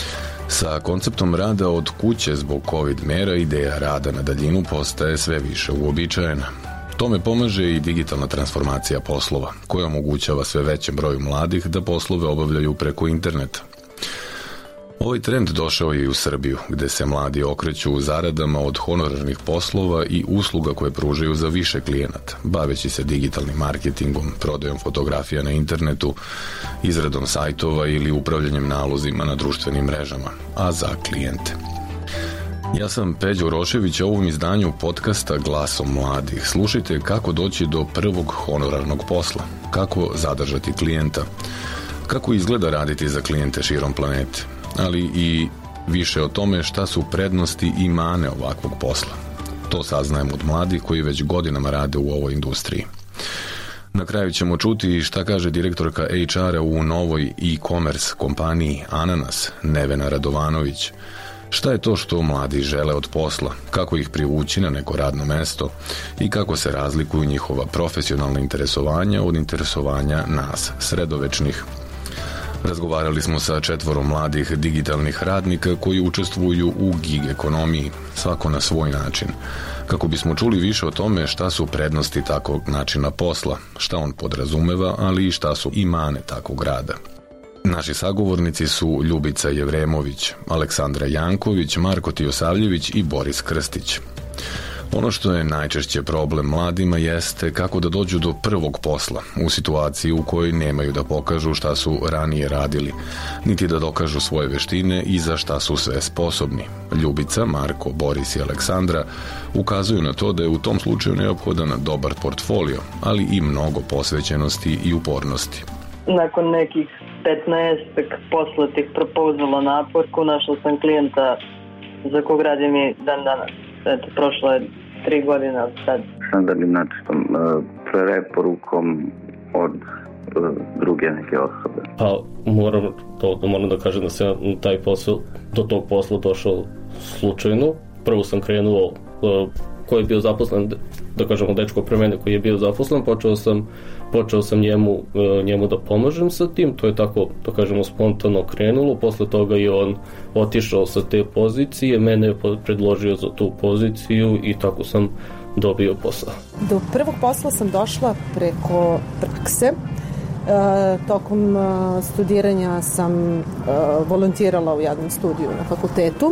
Sa konceptom rada od kuće zbog covid mera ideja rada na daljinu postaje sve više uobičajena. Tome pomaže i digitalna transformacija poslova, koja omogućava sve većem broju mladih da poslove obavljaju preko interneta. Ovaj trend došao je i u Srbiju, gde se mladi okreću zaradama od honorarnih poslova i usluga koje pružaju za više klijenata, baveći se digitalnim marketingom, prodajom fotografija na internetu, izradom sajtova ili upravljanjem nalozima na društvenim mrežama, a za klijente. Ja sam Peđo Rošević, a u ovom izdanju podcasta Glasom mladih slušajte kako doći do prvog honorarnog posla, kako zadržati klijenta, kako izgleda raditi za klijente širom planete, ali i više o tome šta su prednosti i mane ovakvog posla. To saznajemo od mladih koji već godinama rade u ovoj industriji. Na kraju ćemo čuti šta kaže direktorka H R-a u novoj e-commerce kompaniji Ananas, Nevena Radovanović. Šta je to što mladi žele od posla, kako ih privući na neko radno mesto i kako se razlikuju njihova profesionalna interesovanja od interesovanja nas, sredovečnih. Razgovarali smo sa četvorom mladih digitalnih radnika koji učestvuju u gig ekonomiji, svako na svoj način, kako bismo čuli više o tome šta su prednosti takvog načina posla, šta on podrazumeva, ali i šta su i mane takvog rada. Naši sagovornici su Ljubica Jevremović, Aleksandra Janković, Marko Tijosavljević i Boris Krstić. Ono što je najčešće problem mladima jeste kako da dođu do prvog posla u situaciji u kojoj nemaju da pokažu šta su ranije radili, niti da dokažu svoje veštine i za šta su sve sposobni. Ljubica, Marko, Boris i Aleksandra ukazuju na to da je u tom slučaju neophodan dobar portfolio, ali i mnogo posvećenosti i upornosti. Nakon nekih petnaestak poslatih propozala na Upworku, našla sam klijenta za kog radim i dan danas. Eto, prošlo je tri godine od sad. Standardnim načinom, preporukom od druge neke osobe. Pa moram, to, moram da kažem da sam taj posao, do tog posla došao slučajno. Prvo sam krenuo, ko je bio zaposlen, da kažemo dečko pre mene koji je bio zaposlen, počeo sam, počeo sam njemu, njemu da pomažem sa tim, to je tako, da kažemo, spontano krenulo, posle toga je on otišao sa te pozicije, mene je predložio za tu poziciju i tako sam dobio posao. Do prvog posla sam došla preko prakse. E, tokom studiranja sam e, volontirala u jednom studiju na fakultetu.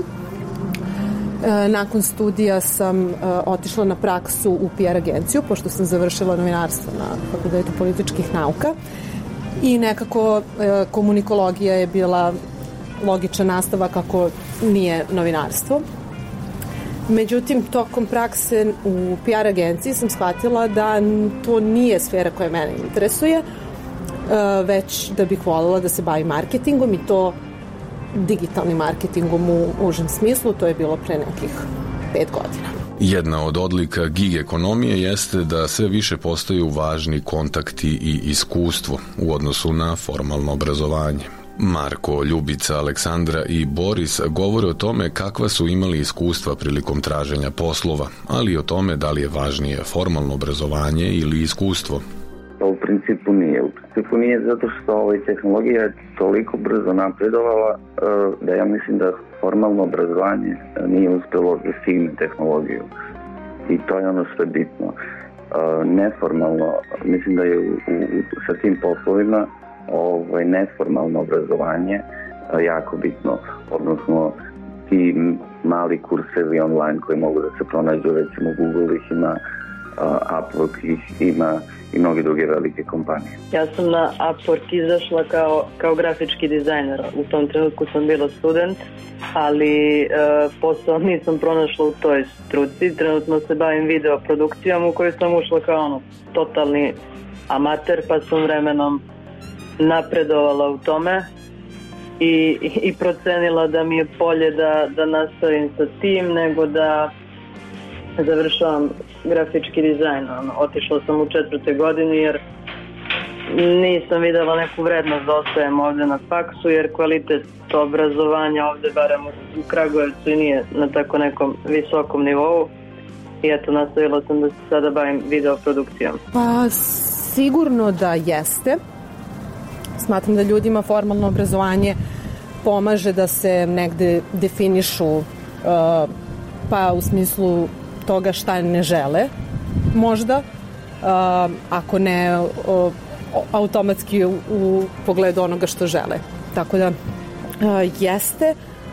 Nakon studija sam uh, otišla na praksu u P R agenciju, pošto sam završila novinarstvo na Fakultetu političkih nauka i nekako uh, komunikologija je bila logičan nastavak ako nije novinarstvo. Međutim, tokom prakse u P R agenciji sam shvatila da to nije sfera koja mene interesuje, uh, već da bih voljela da se bavim marketingom i to digitalnim marketingom u užem smislu, to je bilo pre nekih pet godina. Jedna od odlika gig ekonomije jeste da sve više postaju važni kontakti i iskustvo u odnosu na formalno obrazovanje. Marko, Ljubica, Aleksandra i Boris govore o tome kakva su imali iskustva prilikom traženja poslova, ali i o tome da li je važnije formalno obrazovanje ili iskustvo. U principu nije. U principu nije zato što ovaj tehnologija je toliko brzo napredovala da ja mislim da formalno obrazovanje nije uspjelo da stigne tehnologiju. I to je ono što je bitno. Neformalno, mislim da je u, u, sa tim poslovima ovaj, neformalno obrazovanje jako bitno. Odnosno, ti mali kursevi online koji mogu da se pronađu, recimo Google ih ima, Upwork ih ima i mnoge druge velike kompanije. Ja sam na Upwork izašla kao, kao grafički dizajner. U tom trenutku sam bila student, ali e, posao nisam pronašla u toj struci. Trenutno se bavim video produkcijom u kojoj sam ušla kao ono, totalni amater, pa sam vremenom napredovala u tome i, i, i procenila da mi je bolje da, da nastavim sa tim nego da završavam grafički dizajn. Otišla sam u četvrtoj godini jer nisam videla neku vrednost da ostajem ovde na faksu, jer kvalitet obrazovanja ovde, barem u Kragujevcu, i nije na tako nekom visokom nivou. I eto, nastavila sam da se sada bavim videoprodukcijom. Pa sigurno da jeste. Smatram da ljudima formalno obrazovanje pomaže da se negde definišu, uh, pa u smislu toga šta ne žele, možda, uh, ako ne uh, automatski u, u pogledu onoga što žele. Tako da uh, jeste,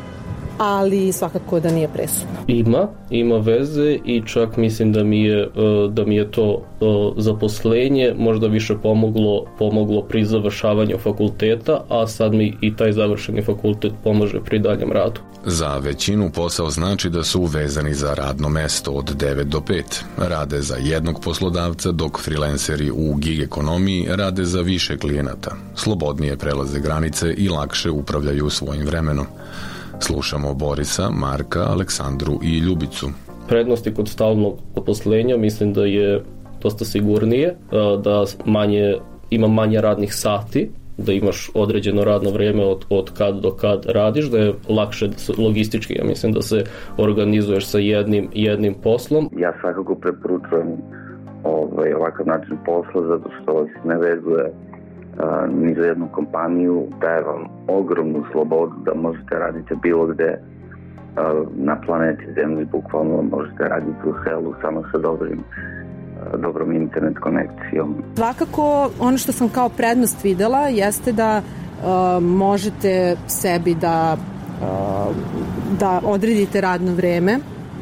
ali svakako da nije presudno. Ima, ima veze i čak mislim da mi je, da mi je to zaposlenje možda više pomoglo, pomoglo pri završavanju fakulteta, a sad mi i taj završeni fakultet pomaže pri daljem radu. Za većinu posao znači da su vezani za radno mesto od devet do pet. Rade za jednog poslodavca, dok freelanceri u gig ekonomiji rade za više klijenata. Slobodnije prelaze granice i lakše upravljaju svojim vremenom. Slušamo Borisa, Marka, Aleksandru i Ljubicu. Prednosti kod stalnog zaposlenja mislim da je dosta sigurnije, da manje, ima manje radnih sati, da imaš određeno radno vreme od, od kad do kad radiš, da je lakše logistički, ja mislim da se organizuješ sa jednim, jednim poslom. Ja svakako preporučujem ovaj, ovakav način posla zato što se ne vezuje Uh, ni za jednu kompaniju, daje vam ogromnu slobodu da možete raditi bilo gde uh, na planeti Zemlji, bukvalno možete raditi u selu samo sa dobrim, uh, dobrom internet konekcijom. Svakako ono što sam kao prednost videla jeste da uh, možete sebi da, uh, da odredite radno vreme,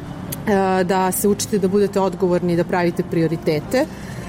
uh, da se učite da budete odgovorni i da pravite prioritete,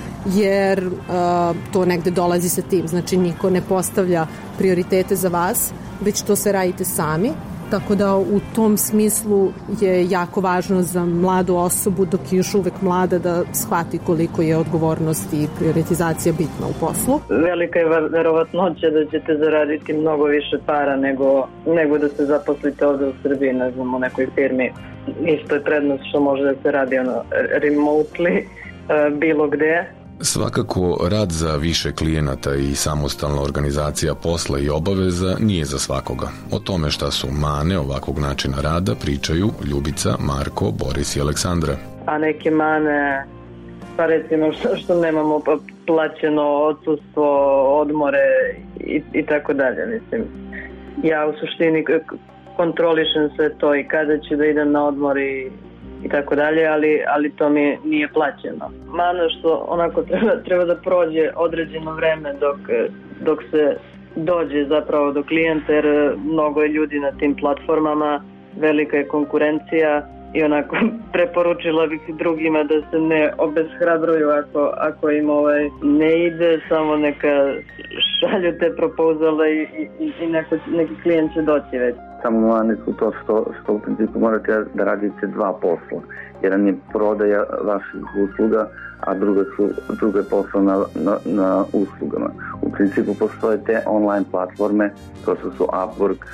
jer uh, to negde dolazi sa tim. Znači, niko ne postavlja prioritete za vas, već to se radite sami. Tako da u tom smislu je jako važno za mladu osobu, dok je još uvek mlada, da shvati koliko je odgovornost i prioritizacija bitna u poslu. Velika je verovatnoća da ćete zaraditi mnogo više para nego, nego da se zaposlite ovde u Srbiji, ne znam, u nekoj firmi. Isto je prednost što može da se radi ono, remotely, uh, bilo gde. Svakako, rad za više klijenata i samostalna organizacija posla i obaveza nije za svakoga. O tome šta su mane ovakvog načina rada pričaju Ljubica, Marko, Boris i Aleksandra. A neke mane, pa recimo što, što nemamo plaćeno odsustvo, odmore i, i tako dalje, mislim. Ja u suštini kontrolišem sve to i kada ću da idem na odmor i i tako dalje, ali, ali to mi nije plaćeno. Mano što onako treba, treba da prođe određeno vreme dok, dok se dođe zapravo do klijenta, jer mnogo je ljudi na tim platformama, velika je konkurencija i onako preporučila bih drugima da se ne obeshrabruju ako, ako im ovaj ne ide, samo neka šalju te propozale i, i, i neko, neki klijent će doći već. Samo mane su to što, što u principu morate da radite dva posla. Jedan je prodaja vaših usluga, a druga su, druga je posao na, na, na uslugama. U principu postoje te online platforme, to su, su Upwork,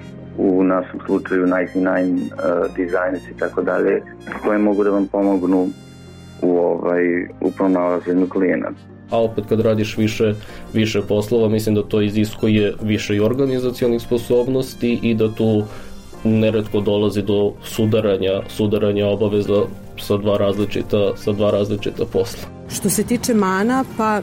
u našem slučaju devedeset devet uh, Designers i tako dalje, koje mogu da vam pomognu u, ovaj, u pronalaženju klijenata. A opet kad radiš više, više poslova, mislim da to iziskuje više i organizacionih sposobnosti i da tu neretko dolazi do sudaranja, sudaranja obaveza sa dva različita, sa dva različita posla. Što se tiče mana, pa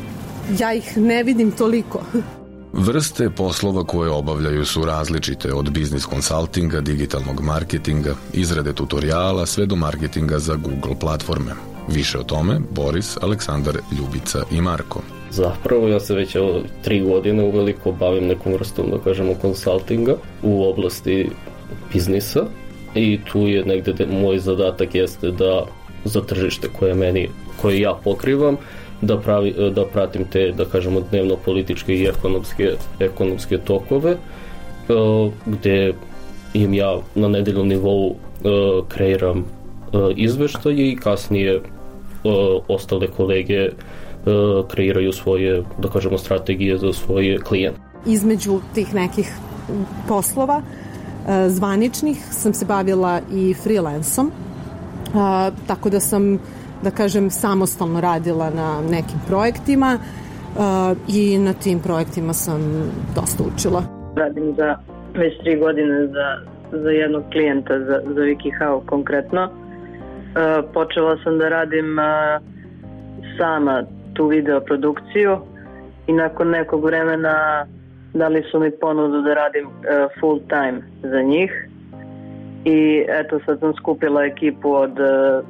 ja ih ne vidim toliko. Vrste poslova koje obavljaju su različite, od biznis konsultinga, digitalnog marketinga, izrade tutoriala, sve do marketinga za Google platforme. Više o tome Boris, Aleksandar, Ljubica i Marko. Zapravo ja se već evo, tri godine uveliko bavim nekom vrstom, da kažemo, konsultinga u oblasti biznisa i tu je negde de, moj zadatak jeste da za tržište koje meni, koje ja pokrivam, da, pravi, da pratim te, da kažemo, dnevno političke i ekonomske, ekonomske tokove, gde im ja na nedeljnom nivou kreiram izveštaje i kasnije ostale kolege kreiraju svoje, da kažemo, strategije za svoje klijente. Između tih nekih poslova zvaničnih sam se bavila i freelansom, a, tako da sam, da kažem, samostalno radila na nekim projektima a, i na tim projektima sam dosta učila. Radim za već tri godine za, za jednog klijenta, za, za WikiHow konkretno. A, počela sam da radim a, sama tu video produkciju i nakon nekog vremena dali su mi ponudu da radim uh, full time za njih i eto sad sam skupila ekipu od uh,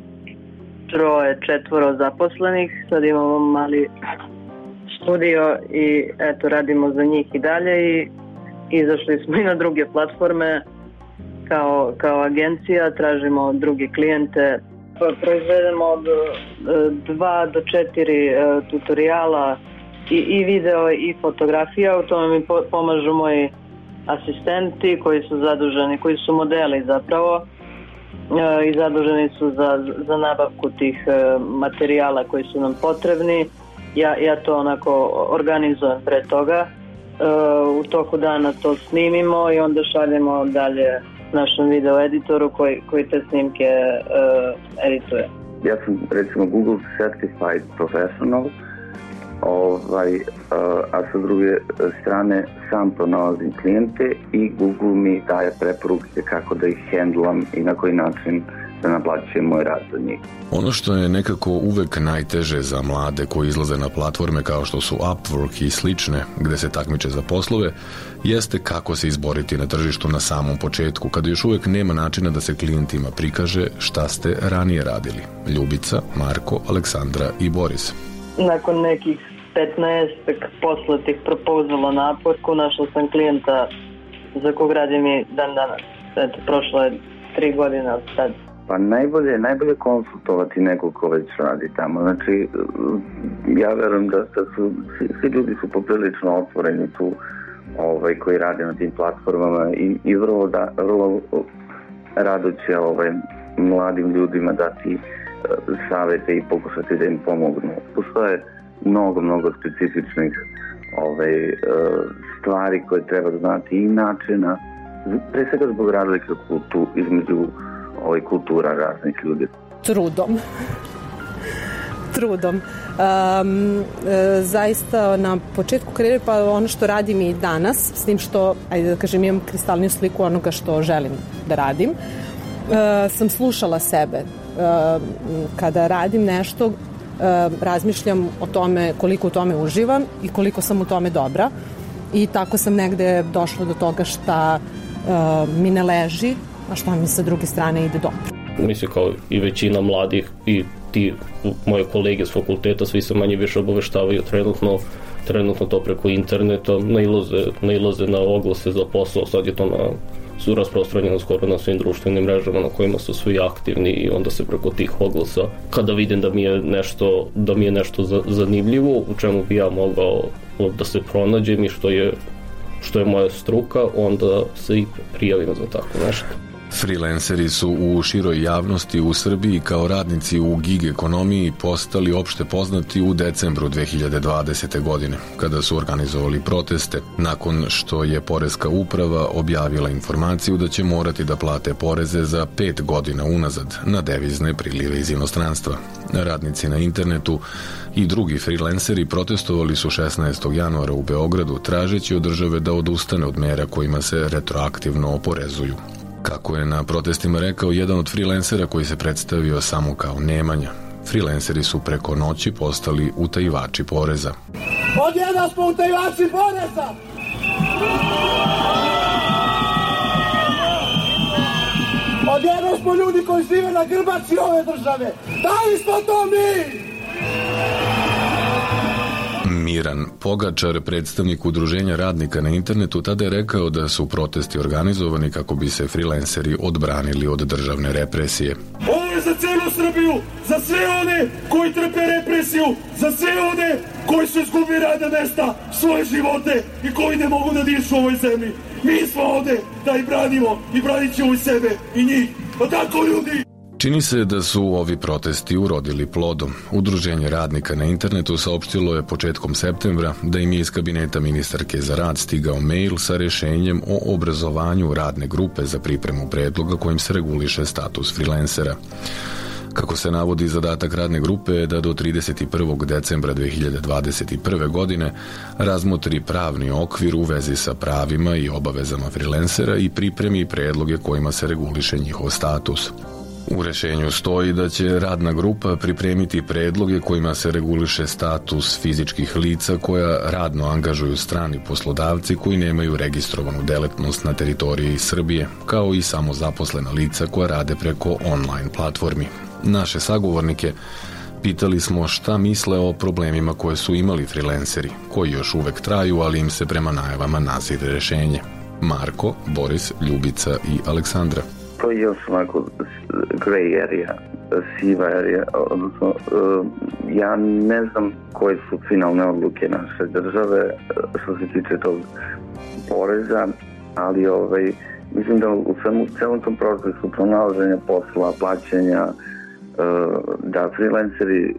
troje, četvoro zaposlenih, sad imamo mali studio i eto radimo za njih i dalje i izašli smo i na druge platforme kao, kao agencija, tražimo druge klijente. Proizvedemo od dva do četiri uh, tutoriala i, i video i fotografija. U tome mi po, pomažu moji asistenti koji su zaduženi, koji su modeli zapravo uh, i zaduženi su za, za nabavku tih uh, materijala koji su nam potrebni. Ja, ja to onako organizujem pre toga. Uh, u toku dana to snimimo i onda šaljemo dalje našem video editoru koji, koji te snimke uh, edituje. Ja sam recimo Google Certified Professional, ovaj, uh, a sa druge strane sam pronalazim klijente i Google mi daje preporuke kako da ih handlam i na koji način da naplaćujem moj rad za njih. Ono što je nekako uvek najteže za mlade koji izlaze na platforme kao što su Upwork i slične, gde se takmiče za poslove, jeste kako se izboriti na tržištu na samom početku, kada još uvek nema načina da se klijentima prikaže šta ste ranije radili. Ljubica, Marko, Aleksandra i Boris. Nakon nekih petnaest poslatih propozala na Upworku, našla sam klijenta za kog radim i dan danas. Eto, prošlo je tri godine od sad. Pa najbolje, najbolje konsultovati nekog ko već radi tamo. Znači, ja verujem da, da su, svi, svi ljudi su poprilično otvoreni tu, ovaj, koji rade na tim platformama i, i vrlo, da, vrlo rado će ovaj, mladim ljudima dati uh, savete i pokušati da im pomognu. Postoje mnogo, mnogo specifičnih ovaj, uh, stvari koje treba znati i načina, pre svega zbog razlike kultu, između ovaj, kultura raznih ljudi. Trudom. Trudom. Um, e, zaista na početku karijere, pa ono što radim i danas, s tim što, ajde da kažem, imam kristalniju sliku onoga što želim da radim, e, sam slušala sebe. E, kada radim nešto, e, razmišljam o tome koliko u tome uživam i koliko sam u tome dobra i tako sam negde došla do toga šta e, mi ne leži, a šta mi sa druge strane ide dobro. Mislim kao i većina mladih i ti moje kolege s fakulteta, svi se manje više obaveštavaju trenutno, trenutno to preko interneta, nailaze, nailaze na oglase za posao, sad je to na, su rasprostranjeno skoro na svim društvenim mrežama na kojima su svi aktivni i onda se preko tih oglasa, kada vidim da mi je nešto, da mi je nešto zanimljivo, u čemu bi ja mogao da se pronađem i što je, što je moja struka, onda se i prijavim za tako nešto. Freelanceri su u široj javnosti u Srbiji kao radnici u gig ekonomiji postali opšte poznati u decembru dve hiljade dvadesete. godine, kada su organizovali proteste, nakon što je Poreska uprava objavila informaciju da će morati da plate poreze za pet godina unazad na devizne prilive iz inostranstva. Radnici na internetu i drugi freelanceri protestovali su šesnaestog januara u Beogradu, tražeći od države da odustane od mera kojima se retroaktivno oporezuju. Kako je na protestima rekao jedan od freelancera koji se predstavio samo kao Nemanja, freelanceri su preko noći postali utajivači poreza. Odjednom smo utajivači poreza! Odjednom smo ljudi koji žive na grbači ove države! Da li smo to mi? Miran Pogačar, predstavnik udruženja radnika na internetu, tada je rekao da su protesti organizovani kako bi se freelanceri odbranili od državne represije. Ovo je za celu Srbiju, za sve one koji trpe represiju, za sve one koji su izgubili radna mesta, svoje živote i koji ne mogu da dišu u ovoj zemlji. Mi smo ovde da ih branimo i branit ćemo i sebe i njih. Pa tako ljudi! Čini se da su ovi protesti urodili plodom. Udruženje radnika na internetu saopštilo je početkom septembra da im je iz kabineta ministarke za rad stigao mail sa rešenjem o obrazovanju radne grupe za pripremu predloga kojim se reguliše status freelancera. Kako se navodi, zadatak radne grupe je da do trideset prvog decembra dve hiljade dvadeset prve. godine razmotri pravni okvir u vezi sa pravima i obavezama freelancera i pripremi predloge kojima se reguliše njihov status. U rešenju stoji da će radna grupa pripremiti predloge kojima se reguliše status fizičkih lica koja radno angažuju strani poslodavci koji nemaju registrovanu delatnost na teritoriji Srbije, kao i samozaposlena lica koja rade preko online platformi. Naše sagovornike pitali smo šta misle o problemima koje su imali freelanceri, koji još uvek traju, ali im se prema najavama nazire rešenje. Marko, Boris, Ljubica i Aleksandra. To je još onako gray area, siva area, odnosno ja ne znam koje su finalne odluke naše države što se tiče tog poreza, ali ovaj, mislim da u svemu celom tom procesu pronalaženja posla, plaćanja, da freelanceri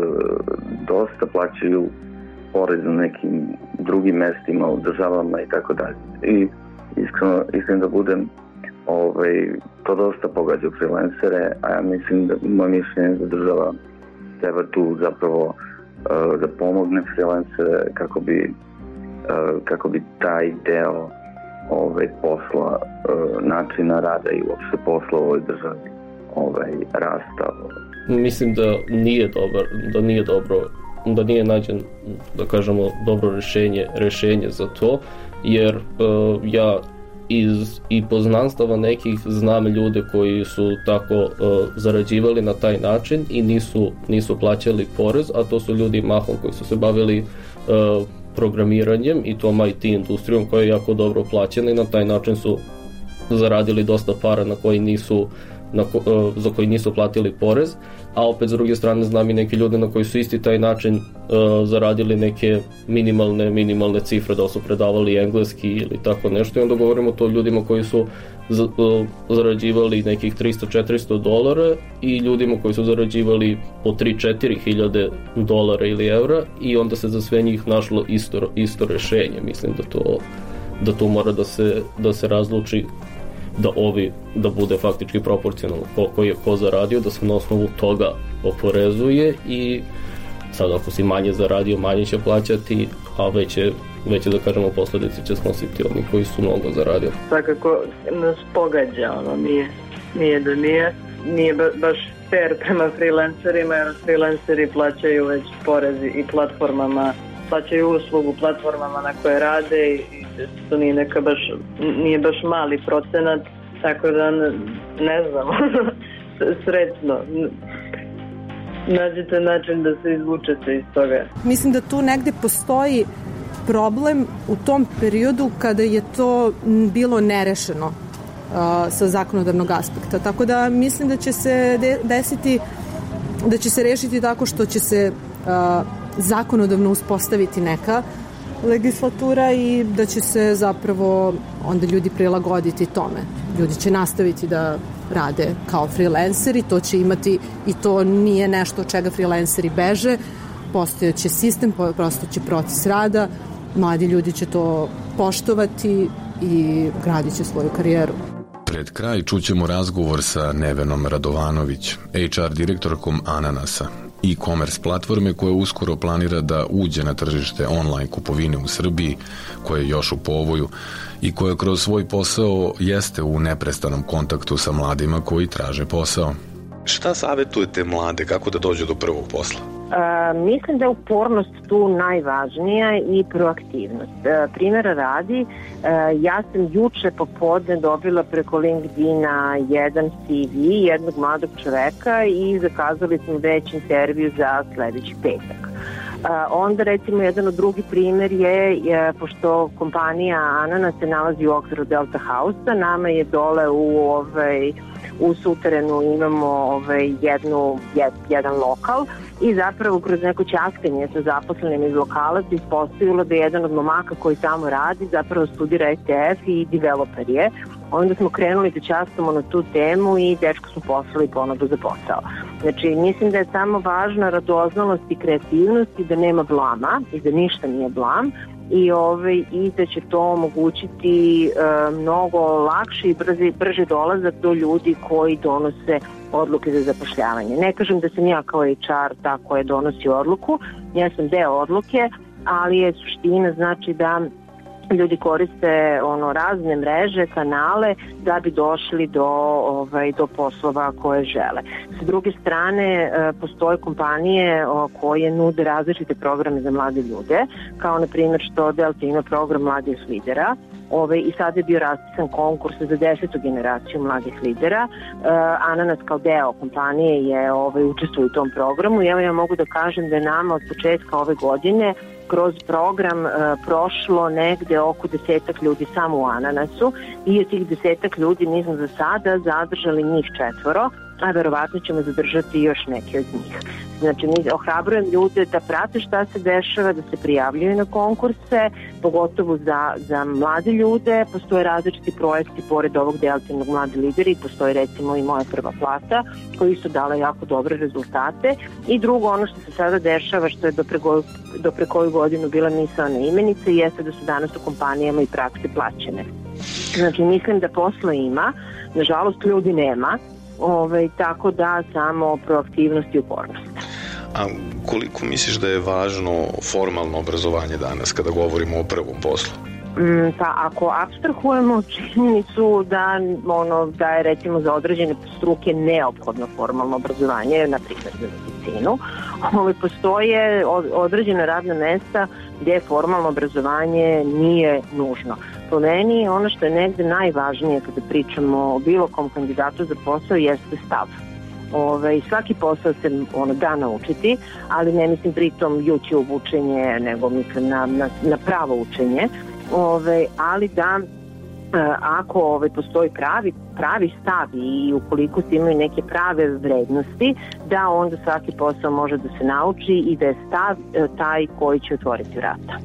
dosta plaćaju porez na nekim drugim mestima u državama i tako dalje. I iskreno, iskreno da budem, ovaj, to dosta pogađa freelancere, a ja mislim da moje mišljenje da država treba tu zapravo uh, da pomogne freelancere kako bi, uh, kako bi taj deo ovaj, posla, uh, načina rada i uopšte posla u ovoj državi ovaj, rastao. Mislim da nije dobar, da nije dobro, da nije nađen, da kažemo, dobro rešenje, rešenje za to, jer uh, ja iz i poznanstava nekih znam ljude koji su tako uh, zarađivali na taj način i nisu, nisu plaćali porez, a to su ljudi mahom koji su se bavili uh, programiranjem i tom I T industrijom koja je jako dobro plaćena i na taj način su zaradili dosta para na koji nisu na ko, uh, za koji nisu platili porez, a opet s druge strane znam i neki ljudi na koji su isti taj način uh, zaradili neke minimalne minimalne cifre, da su predavali engleski ili tako nešto, i onda govorimo to ljudima koji su z, uh, zarađivali nekih tristo do četiristo dolara i ljudima koji su zarađivali po tri do četiri hiljade dolara ili evra, i onda se za sve njih našlo isto, isto rešenje. Mislim da to, da to mora da se, da se razluči, da ovi, da bude faktički proporcionalno koliko je ko zaradio, da se na osnovu toga oporezuje, i sad ako si manje zaradio, manje će plaćati, a već je, već je da kažemo, posledice će snositi oni koji su mnogo zaradili. Svakako nas pogađa, ono, nije, nije da nije, nije baš fair prema freelancerima, jer freelanceri plaćaju već porezi i platformama, plaćaju uslugu platformama na koje rade, i to nije neka baš, nije baš mali procenat, tako da ne, ne znam, srećno. Nađite način da se izvučete iz toga. Mislim da tu negde postoji problem u tom periodu kada je to bilo nerešeno uh, sa zakonodavnog aspekta. Tako da mislim da će se de- desiti, da će se rešiti tako što će se uh, zakonodavno uspostaviti neka legislatura i da će se zapravo onda ljudi prilagoditi tome. Ljudi će nastaviti da rade kao freelanceri, to će imati, i to nije nešto od čega freelanceri beže, postojeći sistem, postojeći proces rada, mladi ljudi će to poštovati i gradit će svoju karijeru. Pred kraj čućemo razgovor sa Nevenom Radovanović, H R direktorkom Ananasa, e-commerce platforme koja uskoro planira da uđe na tržište online kupovine u Srbiji, koja je još u povoju i koja kroz svoj posao jeste u neprestanom kontaktu sa mladima koji traže posao. Šta savjetujete mlade, kako da dođu do prvog posla? A, mislim da je upornost tu najvažnija i proaktivnost. A, primjera radi, a, ja sam juče popodne dobila preko LinkedIna jedan C V jednog mladog čoveka i zakazali smo već intervju za sledeći petak. A, onda recimo jedan od drugi primjer je, je pošto kompanija Ananas se nalazi u okviru Delta House-a, nama je dole u ovaj u suterenu imamo ovaj, jednu, jed, jedan lokal i zapravo kroz neko ćaskanje sa zaposlenim iz lokala se ispostavilo da je jedan od momaka koji tamo radi zapravo studira S T F i developer je Onda smo krenuli dečastom na tu temu i dečko smo poslali ponudu za posao. Znači, mislim da je samo važna radoznalost i kreativnost i da nema blama i da ništa nije blam i, ovaj, i da će to omogućiti e, mnogo lakši i brži, brži dolazak do ljudi koji donose odluke za zapošljavanje. Ne kažem da sam ja kao H R ta koja donosi odluku, ja sam deo odluke, ali je suština znači da ljudi koriste ono razne mreže, kanale da bi došli do ovaj do poslova koje žele. Sa druge strane postoje kompanije o, koje nude različite programe za mlade ljude, kao na primjer što Delta ima program mladih lidera. Ove, i sad je bio raspisan konkurs za desetu generaciju mladih lidera. E, Ananas kao deo kompanije je ove, učestvuje u tom programu i evo ja mogu da kažem da je nama od početka ove godine kroz program e, prošlo negde oko desetak ljudi samo u Ananasu i od tih desetak ljudi mi smo za sada zadržali njih četvoro, a verovatno ćemo zadržati još neke od njih. Znači, mi ohrabrujem ljude da prate šta se dešava, da se prijavljuju na konkurse, pogotovo za, za mlade ljude. Postoje različiti projekti pored ovog Deltinog mladi lideri, postoji recimo i Moja prva plata, koji su dala jako dobre rezultate. I drugo, ono što se sada dešava, što je do pre, do pre koju godinu bila misaona imenica, jeste da su danas u kompanijama i prakse plaćene. Znači, mislim da posla ima, nažalost ljudi nema, Ove, tako da samo proaktivnost i upornost. A koliko misliš da je važno formalno obrazovanje danas kada govorimo o prvom poslu? Mm, pa ako apstrahujemo činjenicu da, ono, da je recimo za određene struke neophodno formalno obrazovanje, na primjer za medicinu, ove, postoje određena radna mesta gdje formalno obrazovanje nije nužno. Po meni ono što je negde najvažnije kada pričamo o bilo kom kandidatu za posao jeste stav. Ove, svaki posao se ono, da naučiti, ali ne mislim pritom YouTube učenje, nego mislim na, na, na pravo učenje, ove, ali da e, ako ove, postoji pravi, pravi stav i ukoliko se imaju neke prave vrednosti, da onda svaki posao može da se nauči i da je stav e, taj koji će otvoriti vrata.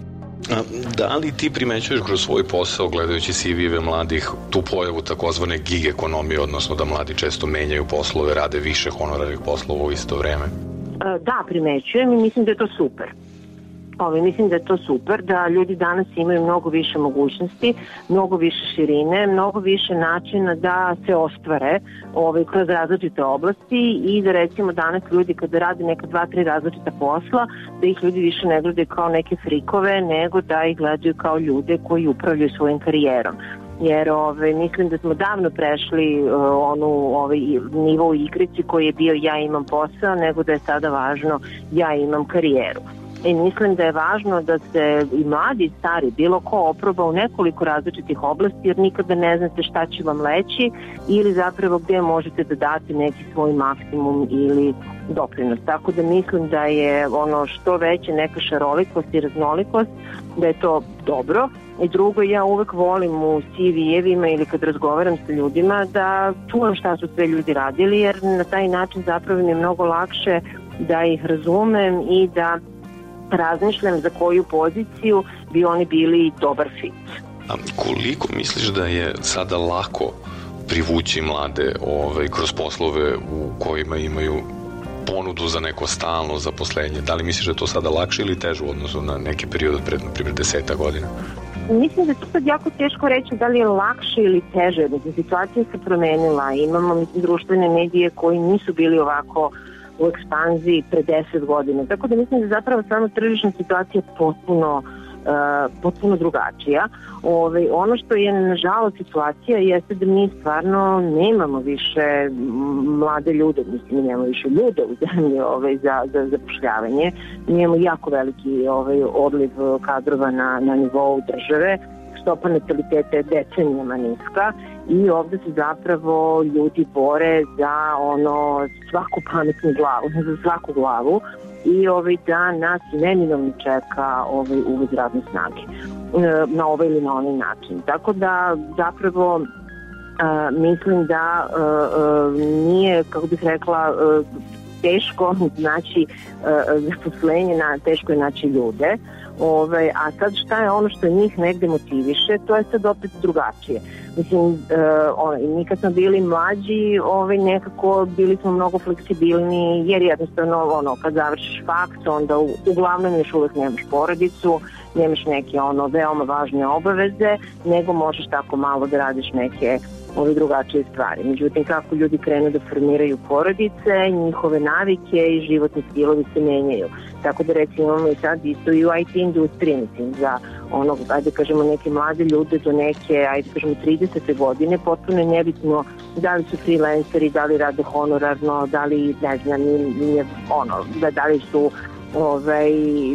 Da li ti primećuješ kroz svoj posao, gledajući C V-ve mladih, tu pojavu takozvane gig ekonomije, odnosno da mladi često menjaju poslove, rade više honorarnih poslova u isto vreme? Da, primećujem i mislim da je to super. Ove, mislim da je to super, da ljudi danas imaju mnogo više mogućnosti, mnogo više širine, mnogo više načina da se ostvare ove, kroz različite oblasti i da recimo danas ljudi kada rade neka dva, tri različita posla, da ih ljudi više ne gledaju kao neke frikove, nego da ih gledaju kao ljude koji upravljaju svojim karijerom. Jer ove, mislim da smo davno prešli uh, onu ovaj, nivo u igrici koji je bio ja imam posao, nego da je sada važno ja imam karijeru. I mislim da je važno da se i mladi i stari, bilo ko oproba u nekoliko različitih oblasti, jer nikada ne znate šta će vam leći ili zapravo gdje možete da date neki svoj maksimum ili doprinos. Tako da mislim da je ono što veće neka šarolikost i raznolikost, da je to dobro. I drugo, ja uvek volim u C V-evima ili kad razgovaram sa ljudima da čujem šta su sve ljudi radili, jer na taj način zapravo mi je mnogo lakše da ih razumem i da razmišljam za koju poziciju bi oni bili dobar fit. A koliko misliš da je sada lako privući mlade ovaj, kroz poslove u kojima imaju ponudu za neko stalno zaposlenje? Da li misliš da je to sada lakše ili teže u odnosu na neki period od pred, na primjer, deseta godina? Mislim da je to sad jako teško reći da li je lakše ili teže. Znači, situacija se promenila. Imamo mislim, društvene medije koji nisu bili ovako u ekspanziji pre deset godina. Tako da mislim da zapravo samo tržišna situacija potpuno, uh, potpuno drugačija. Ove, ono što je nažalost situacija jeste da mi stvarno nemamo više mlade ljude, mislim nemamo više ljude u zemlji ove, za, za zapošljavanje. Mi imamo jako veliki ovaj, odliv kadrova na, na nivou države. Stopa nataliteta je decenijama niska i ovde se zapravo ljudi bore za ono svaku pametnu glavu, za svaku glavu i ovaj da nas neminovno čeka ovaj uvoz radne snage na ovaj ili na onaj način. Tako da zapravo a, mislim da a, a, nije, kako bih rekla, a, teško znači zaposlenje, na, teško je naći ljude. Ove, a sad šta je ono što njih negde motiviše, to je sad opet drugačije. Mislim, uh, on, mi kad smo bili mlađi, ovaj, nekako bili smo mnogo fleksibilni, jer jednostavno ono, kad završiš faks, onda u, uglavnom još uvek nemaš porodicu, nemaš neke ono veoma važne obaveze, nego možeš tako malo da radiš neke ove drugačije stvari. Međutim, kako ljudi krenu da formiraju porodice, njihove navike i životni stilovi se menjaju. Tako da recimo imamo i sad isto i u I T industriji, mislim, za ono, ajde kažemo, neke mlade ljude do neke, ajde kažemo, tridesete godine, potpuno je nebitno da li su freelanceri, da li rade honorarno, da li, ne znam, nije, ono, da, da li su ovaj,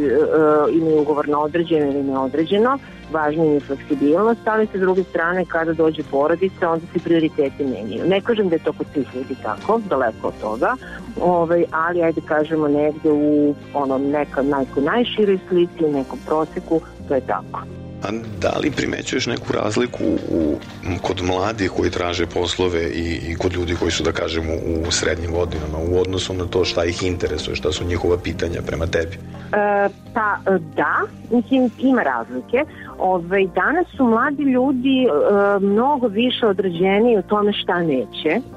imaju ugovor na određeno ili neodređeno, važna je fleksibilnost, ali sa druge strane kada dođe porodica, onda se prioriteti menjaju. Ne kažem da je to kod svih ljudi tako, daleko od toga, ovaj, ali ajde kažemo negde u ono, neka, nekoj najširoj slici, u nekom proseku, to je tako. A da li primećuješ neku razliku u, kod mladih koji traže poslove i, i kod ljudi koji su, da kažemo, u srednjim godinama u odnosu na to šta ih interesuje, šta su njihova pitanja prema tebi? E, pa da, mislim, ima razlike. Ove, danas su mladi ljudi e, mnogo više određeni u tome šta neće. E,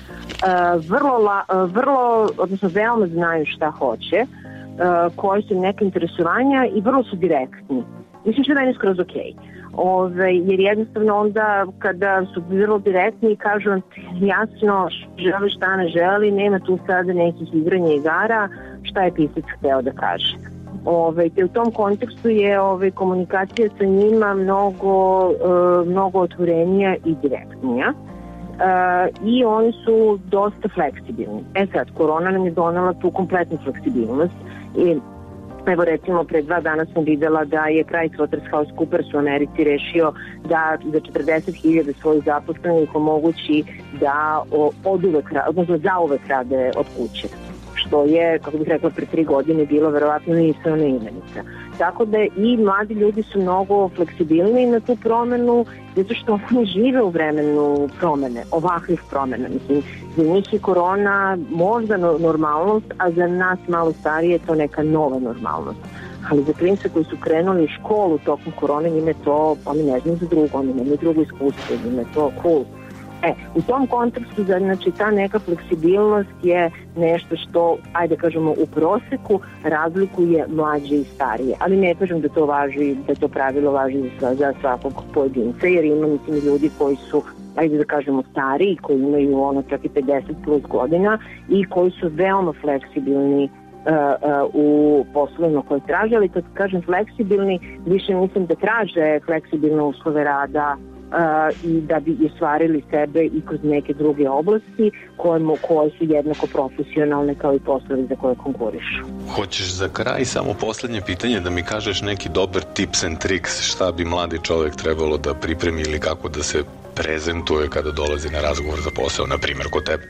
vrlo, la, vrlo, odnosno veoma znaju šta hoće, e, koji su neke interesovanja i vrlo su direktni. Mislim što je meni skroz okej. Ove, jer jednostavno onda kada su vrlo direktni i kažu jasno želi šta ne želi, nema tu sada nekih igranja igara, šta je pisac hteo da kaže. Ove, te u tom kontekstu je ove, komunikacija sa njima mnogo, e, mnogo otvorenija i direktnija. E, i oni su dosta fleksibilni. E sad, korona nam je donela tu kompletnu fleksibilnost i evo recimo pre dva dana sam videla da je PricewaterhouseCoopers u Americi rešio da za četrdeset hiljada svojih zaposlenih omogući da od uvek, odnosno za uvek rade od kuće. Što je, kako bih rekla, pre tri godine bilo verovatno nisana imenica. Tako da i mladi ljudi su mnogo fleksibilni na tu promenu, zato što oni žive u vremenu promene, ovakvih promena. Mislim, za njih je korona možda normalnost, a za nas malo starije je to neka nova normalnost. Ali za klince koji su krenuli u školu tokom korone, njime to, oni ne znaju za drugo, oni nemaju drugo iskustvo, njime to cool. E, u tom kontekstu, znači, ta neka fleksibilnost je nešto što, ajde kažemo, u proseku razlikuje mlađe i starije. Ali ne kažem da to važi, da to pravilo važi za, za svakog pojedinca, jer ima, mislim, ljudi koji su, ajde da kažemo, stariji, koji imaju ono čak i pedeset plus godina i koji su veoma fleksibilni Uh, uh, u poslovima koje traže, ali kad kažem fleksibilni, više mislim da traže fleksibilne uslove rada uh, i da bi ostvarili sebe i kroz neke druge oblasti koje, koje su jednako profesionalne kao i poslovi za koje konkurišu. Hoćeš za kraj samo poslednje pitanje da mi kažeš neki dobar tips and tricks šta bi mladi čovjek trebalo da pripremi ili kako da se prezentuje kada dolazi na razgovor za posao, na primjer kod tebe?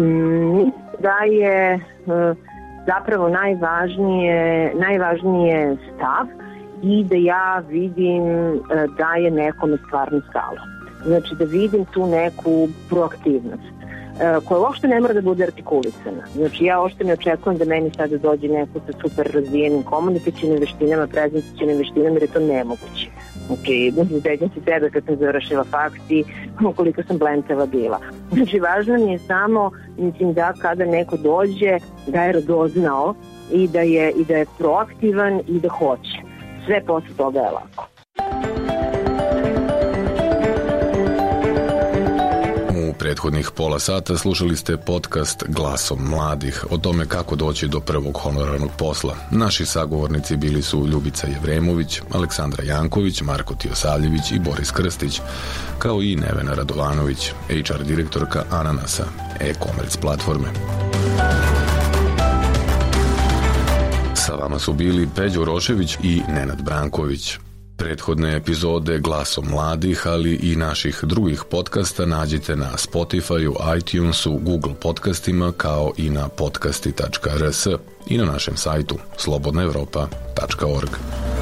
Mm, da je uh, zapravo najvažnije, najvažnije stav i da ja vidim da je nekome stvarno stalo. Znači da vidim tu neku proaktivnost koja uopšte ne mora da bude artikulisana. Znači ja uopšte ne očekujem da meni sada dođe neko sa super razvijenim komunikacijnim veštinama, prezentacijnim veštinama, jer je to nemoguće. Znači, ubeđam se sebe kad sam završila faks i koliko sam blentava bila. Znači, važno mi je samo, mislim, da kada neko dođe, da je radoznao i da je, i da je proaktivan i da hoće. Sve posle toga je lako. U prethodnih pola sata slušali ste podcast Glasom mladih o tome kako doći do prvog honorarnog posla. Naši sagovornici bili su Ljubica Jevremović, Aleksandra Janković, Marko Tijosavljević i Boris Krstić, kao i Nevena Radovanović, H R direktorka Ananasa, e-commerce platforme. Sa vama su bili Peđo Rošević i Nenad Branković. Prethodne epizode Glasom mladih, ali i naših drugih podcasta nađite na Spotify, iTunesu, Google podcastima, kao i na podcasti tačka r s i na našem sajtu slobodna evropa tačka org.